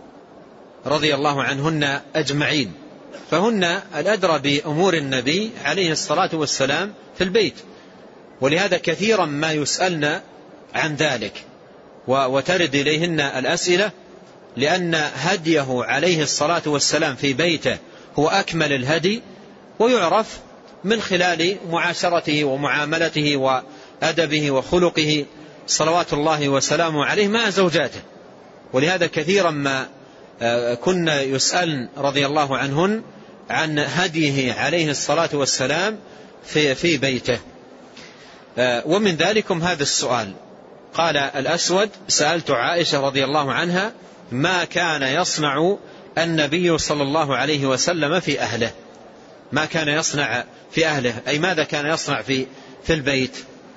رضي الله عنهن أجمعين، فهن الأدرى بأمور النبي عليه الصلاة والسلام في البيت. ولهذا كثيرا ما يسألن عن ذلك وترد إليهن الأسئلة، لأن هديه عليه الصلاة والسلام في بيته هو أكمل الهدي، ويعرف من خلال معاشرته ومعاملته وأدبه وخلقه صلوات الله وسلامه عليه مع زوجاته. ولهذا كثيرا ما كنا يسألن رضي الله عنهن عن هديه عليه الصلاة والسلام في في بيته. ومن ذلكم هذا السؤال. قال الأسود: سألت عائشة رضي الله عنها ما كان يصنع النبي صلى الله عليه وسلم في أهله. ما كان يصنع في أهله، أي ماذا كان يصنع في في البيت؟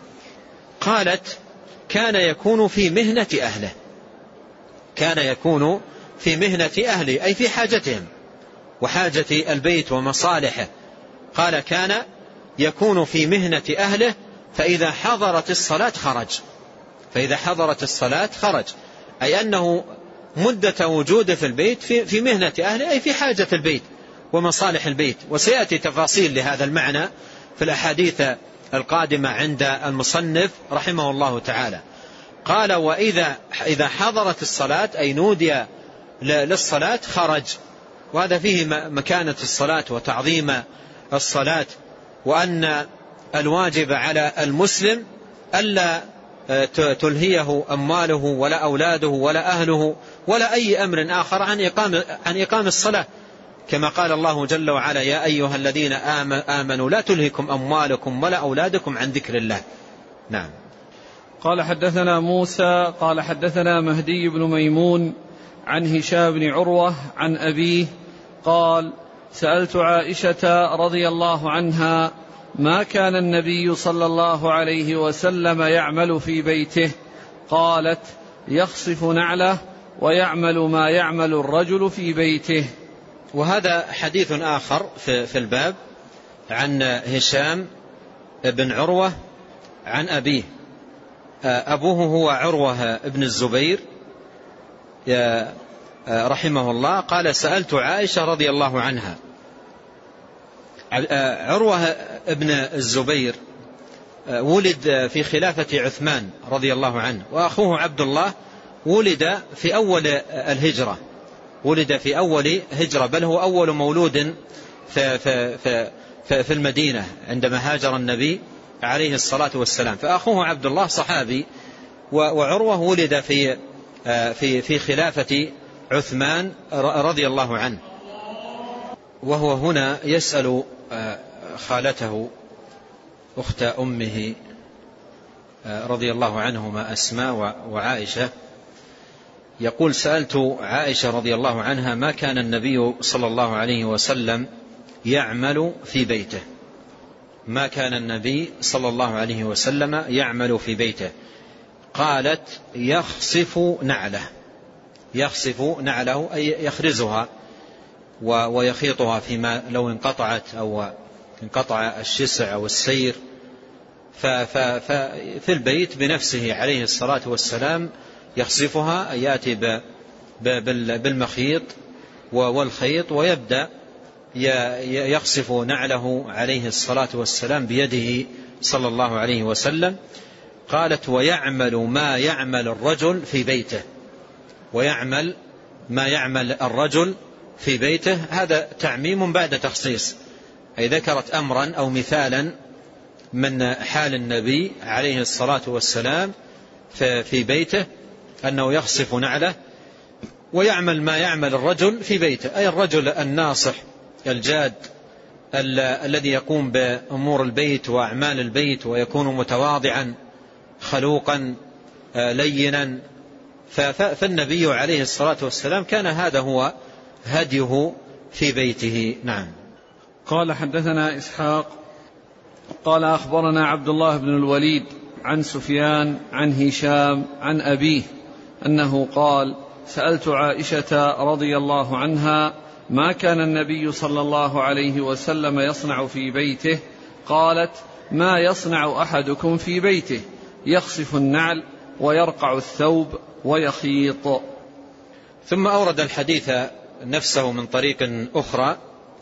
قالت: كان يكون في مهنة أهله. كان يكون في مهنة أهله، أي في حاجتهم وحاجة البيت ومصالحه. قال: كان يكون في مهنة أهله فإذا حضرت الصلاة خرج. فإذا حضرت الصلاة خرج، أي أنه مدة وجوده في البيت في, في مهنة أهله، أي في حاجة البيت ومصالح البيت. وسيأتي تفاصيل لهذا المعنى في الأحاديث القادمة عند المصنف رحمه الله تعالى. قال: وإذا إذا حضرت الصلاة أي نودي للصلاة خرج. وهذا فيه مكانة الصلاة وتعظيم الصلاة، وأن الواجب على المسلم ألا تلهيه أمواله ولا أولاده ولا أهله ولا أي أمر آخر عن إقام عن إقام الصلاة، كما قال الله جل وعلا: يا أيها الذين آمنوا لا تلهكم أموالكم ولا أولادكم عن ذكر الله. نعم. قال: حدثنا موسى قال: حدثنا مهدي بن ميمون عن هشام بن عروة عن أبيه قال: سألت عائشة رضي الله عنها ما كان النبي صلى الله عليه وسلم يعمل في بيته؟ قالت: يخصف نعله ويعمل ما يعمل الرجل في بيته. وهذا حديث آخر في الباب عن هشام بن عروة عن أبيه. أبوه هو عروة بن الزبير رحمه الله. قال سألت عائشة رضي الله عنها. عروة بن الزبير ولد في خلافة عثمان رضي الله عنه، وأخوه عبد الله ولد في أول الهجرة، ولد في أول هجرة، بل هو أول مولود في, في, في, في المدينة عندما هاجر النبي عليه الصلاة والسلام. فأخوه عبد الله صحابي، وعروة ولد في في في خلافة عثمان رضي الله عنه. وهو هنا يسأل خالته أخت أمه رضي الله عنهما أسماء وعائشة، يقول سألت عائشة رضي الله عنها ما كان النبي صلى الله عليه وسلم يعمل في بيته، ما كان النبي صلى الله عليه وسلم يعمل في بيته. قالت يخصف نعله، يخصف نعله أي يخرزها ويخيطها فيما لو انقطعت أو انقطع الشسع أو السير، ففي البيت بنفسه عليه الصلاة والسلام يخصفها، يأتي بالمخيط والخيط ويبدأ يخصف نعله عليه الصلاة والسلام بيده صلى الله عليه وسلم. قالت ويعمل ما يعمل الرجل في بيته، ويعمل ما يعمل الرجل في بيته، هذا تعميم بعد تخصيص، أي ذكرت أمرا أو مثالا من حال النبي عليه الصلاة والسلام في بيته أنه يخصف نعله ويعمل ما يعمل الرجل في بيته، أي الرجل الناصح الجاد الذي يقوم بأمور البيت وأعمال البيت ويكون متواضعا خلوقا لينا. فالنبي عليه الصلاة والسلام كان هذا هو هديه في بيته. نعم. قال حدثنا إسحاق قال أخبرنا عبد الله بن الوليد عن سفيان عن هشام عن أبيه أنه قال سألت عائشة رضي الله عنها ما كان النبي صلى الله عليه وسلم يصنع في بيته؟ قالت ما يصنع أحدكم في بيته، يخصف النعل ويرقع الثوب ويخيط. ثم أورد الحديث نفسه من طريق أخرى.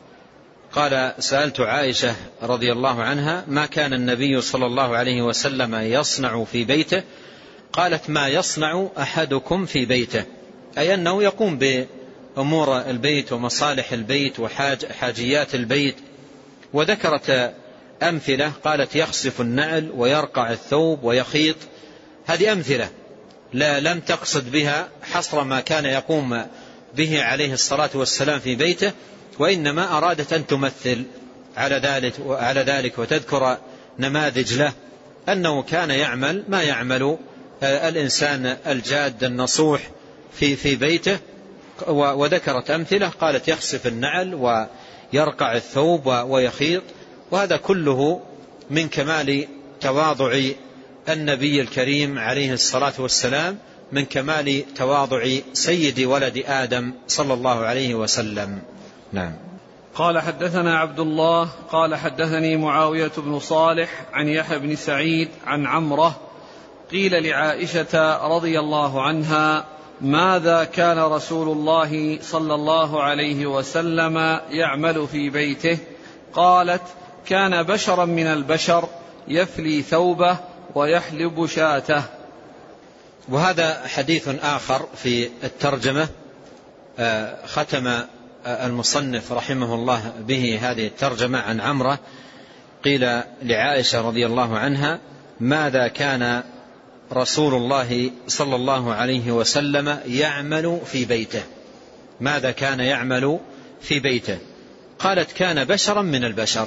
قال سألت عائشة رضي الله عنها ما كان النبي صلى الله عليه وسلم يصنع في بيته؟ قالت ما يصنع أحدكم في بيته، أي أنه يقوم بأمور البيت ومصالح البيت وحاجيات البيت. وذكرت أمثلة، قالت يخصف النعل ويرقع الثوب ويخيط، هذه أمثلة لا لم تقصد بها حصر ما كان يقوم به عليه الصلاة والسلام في بيته، وإنما أرادت أن تمثل على ذلك, على ذلك وتذكر نماذج له أنه كان يعمل ما يعمل الإنسان الجاد النصوح في, في بيته. وذكرت أمثلة، قالت يخصف النعل ويرقع الثوب ويخيط، وهذا كله من كمال تواضع النبي الكريم عليه الصلاة والسلام، من كمال تواضع سيد ولد آدم صلى الله عليه وسلم. نعم. قال حدثنا عبد الله قال حدثني معاوية بن صالح عن يحيى بن سعيد عن عمره قيل لعائشة رضي الله عنها ماذا كان رسول الله صلى الله عليه وسلم يعمل في بيته؟ قالت كان بشرا من البشر يفلي ثوبه ويحلب شاته. وهذا حديث آخر في الترجمة ختم المصنف رحمه الله به هذه الترجمة عن عمره. قيل لعائشة رضي الله عنها ماذا كان رسول الله صلى الله عليه وسلم يعمل في بيته؟ ماذا كان يعمل في بيته؟ قالت كان بشرا من البشر،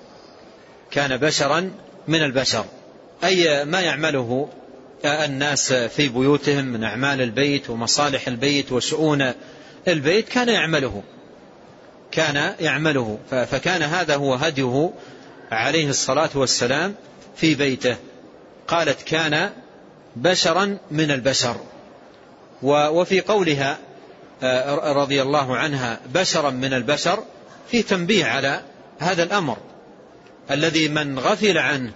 كان بشرا من البشر، أي ما يعمله الناس في بيوتهم من أعمال البيت ومصالح البيت وشؤون البيت كان يعمله، كان يعمله فكان هذا هو هديه عليه الصلاة والسلام في بيته. قالت كان بشرا من البشر، وفي قولها رضي الله عنها بشرا من البشر في تنبيه على هذا الأمر الذي من غفل عنه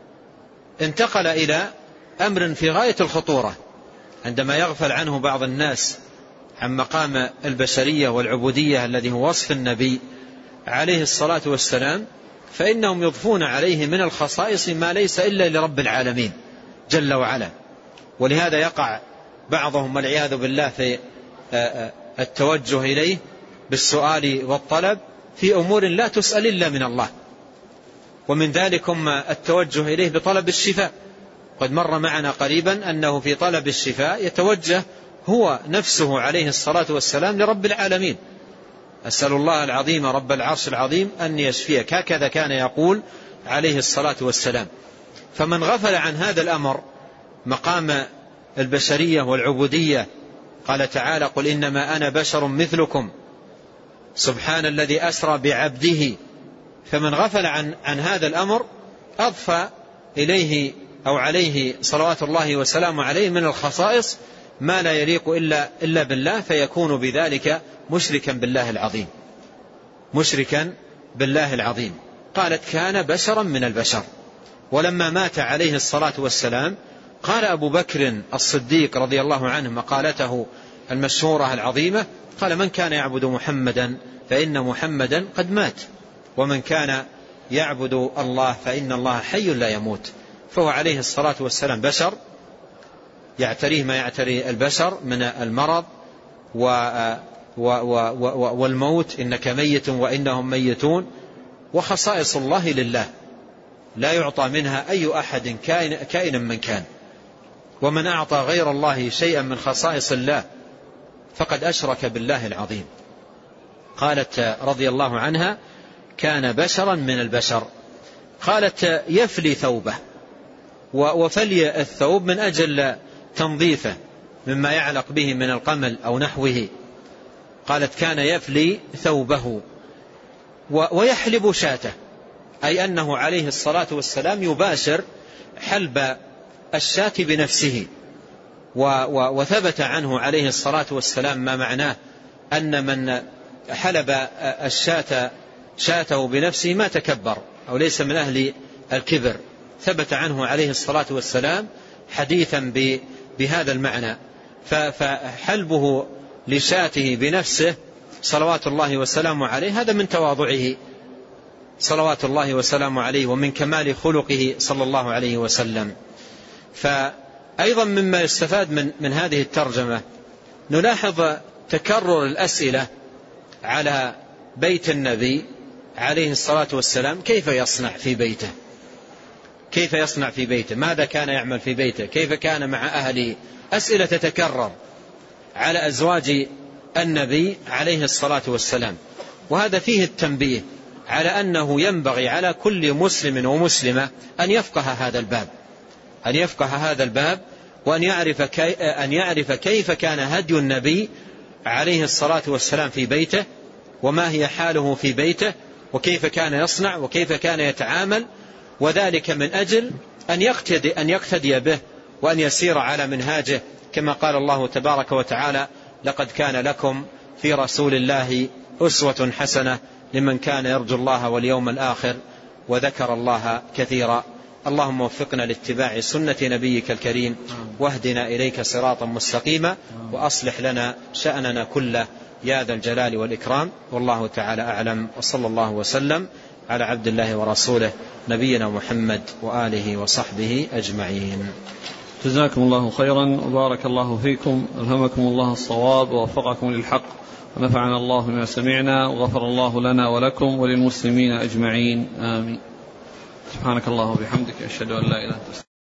انتقل إلى أمر في غاية الخطورة. عندما يغفل عنه بعض الناس عن مقام البشرية والعبودية الذي هو وصف النبي عليه الصلاة والسلام، فإنهم يضفون عليه من الخصائص ما ليس إلا لرب العالمين جل وعلا. ولهذا يقع بعضهم والعياذ بالله في التوجه إليه بالسؤال والطلب في أمور لا تسأل إلا من الله، ومن ذلكم التوجه إليه بطلب الشفاء. قد مر معنا قريبا أنه في طلب الشفاء يتوجه هو نفسه عليه الصلاة والسلام لرب العالمين، أسأل الله العظيم رب العرش العظيم أن يشفيك، هكذا كان يقول عليه الصلاة والسلام. فمن غفل عن هذا الأمر مقام البشرية والعبودية، قال تعالى قل إنما أنا بشر مثلكم سبحان الذي أسرى بعبده، فمن غفل عن, عن هذا الأمر أضفى إليه أو عليه صلوات الله وسلامه عليه من الخصائص ما لا يليق إلا, إلا بالله، فيكون بذلك مشركا بالله العظيم مشركا بالله العظيم. قالت كان بشرا من البشر. ولما مات عليه الصلاة والسلام قال أبو بكر الصديق رضي الله عنه مقالته المشهورة العظيمة، قال من كان يعبد محمدا فإن محمدا قد مات، ومن كان يعبد الله فإن الله حي لا يموت. فهو عليه الصلاة والسلام بشر يعتريه ما يعتري البشر من المرض و و و والموت، إنك ميت وإنهم ميتون، وخصائص الله لله لا يعطى منها أي أحد كائن كائنا من كان. ومن أعطى غير الله شيئا من خصائص الله فقد أشرك بالله العظيم. قالت رضي الله عنها كان بشرا من البشر. قالت يفلي ثوبه، وفلي الثوب من أجل تنظيفه مما يعلق به من القمل أو نحوه. قالت كان يفلي ثوبه ويحلب شاته، أي أنه عليه الصلاة والسلام يباشر حلب الشاة بنفسه. وثبت عنه عليه الصلاة والسلام ما معناه أن من حلب الشاة شاته بنفسه ما تكبر أو ليس من أهل الكبر. ثبت عنه عليه الصلاة والسلام حديثا بهذا المعنى. فحلبه لشاته بنفسه صلوات الله وسلامه عليه هذا من تواضعه صلوات الله وسلامه عليه ومن كمال خلقه صلى الله عليه وسلم. فأيضا مما يستفاد من, من هذه الترجمة نلاحظ تكرر الأسئلة على بيت النبي عليه الصلاة والسلام، كيف يصنع في بيته كيف يصنع في بيته ماذا كان يعمل في بيته، كيف كان مع أهله. أسئلة تتكرر على أزواج النبي عليه الصلاة والسلام. وهذا فيه التنبيه على أنه ينبغي على كل مسلم ومسلمة أن يفقه هذا الباب أن يفقه هذا الباب وأن يعرف, كي أن يعرف كيف كان هدي النبي عليه الصلاة والسلام في بيته، وما هي حاله في بيته، وكيف كان يصنع وكيف كان يتعامل، وذلك من أجل أن يقتدي, أن يقتدي به وأن يسير على منهاجه، كما قال الله تبارك وتعالى لقد كان لكم في رسول الله أسوة حسنة لمن كان يرجو الله واليوم الآخر وذكر الله كثيرا. اللهم وفقنا لاتباع سنة نبيك الكريم، واهدنا إليك صراطا مستقيما، وأصلح لنا شأننا كله يا ذا الجلال والإكرام. والله تعالى أعلم، وصلى الله وسلم على عبد الله ورسوله نبينا محمد وآله وصحبه أجمعين. جزاكم الله خيرا وبارك الله فيكم، ألهمكم الله الصواب ووفقكم للحق، ونفعنا الله بما سمعنا، وغفر الله لنا ولكم وللمسلمين أجمعين، آمين. سبحانك الله وبحمدك، أشهد أن لا إله إلا أنت.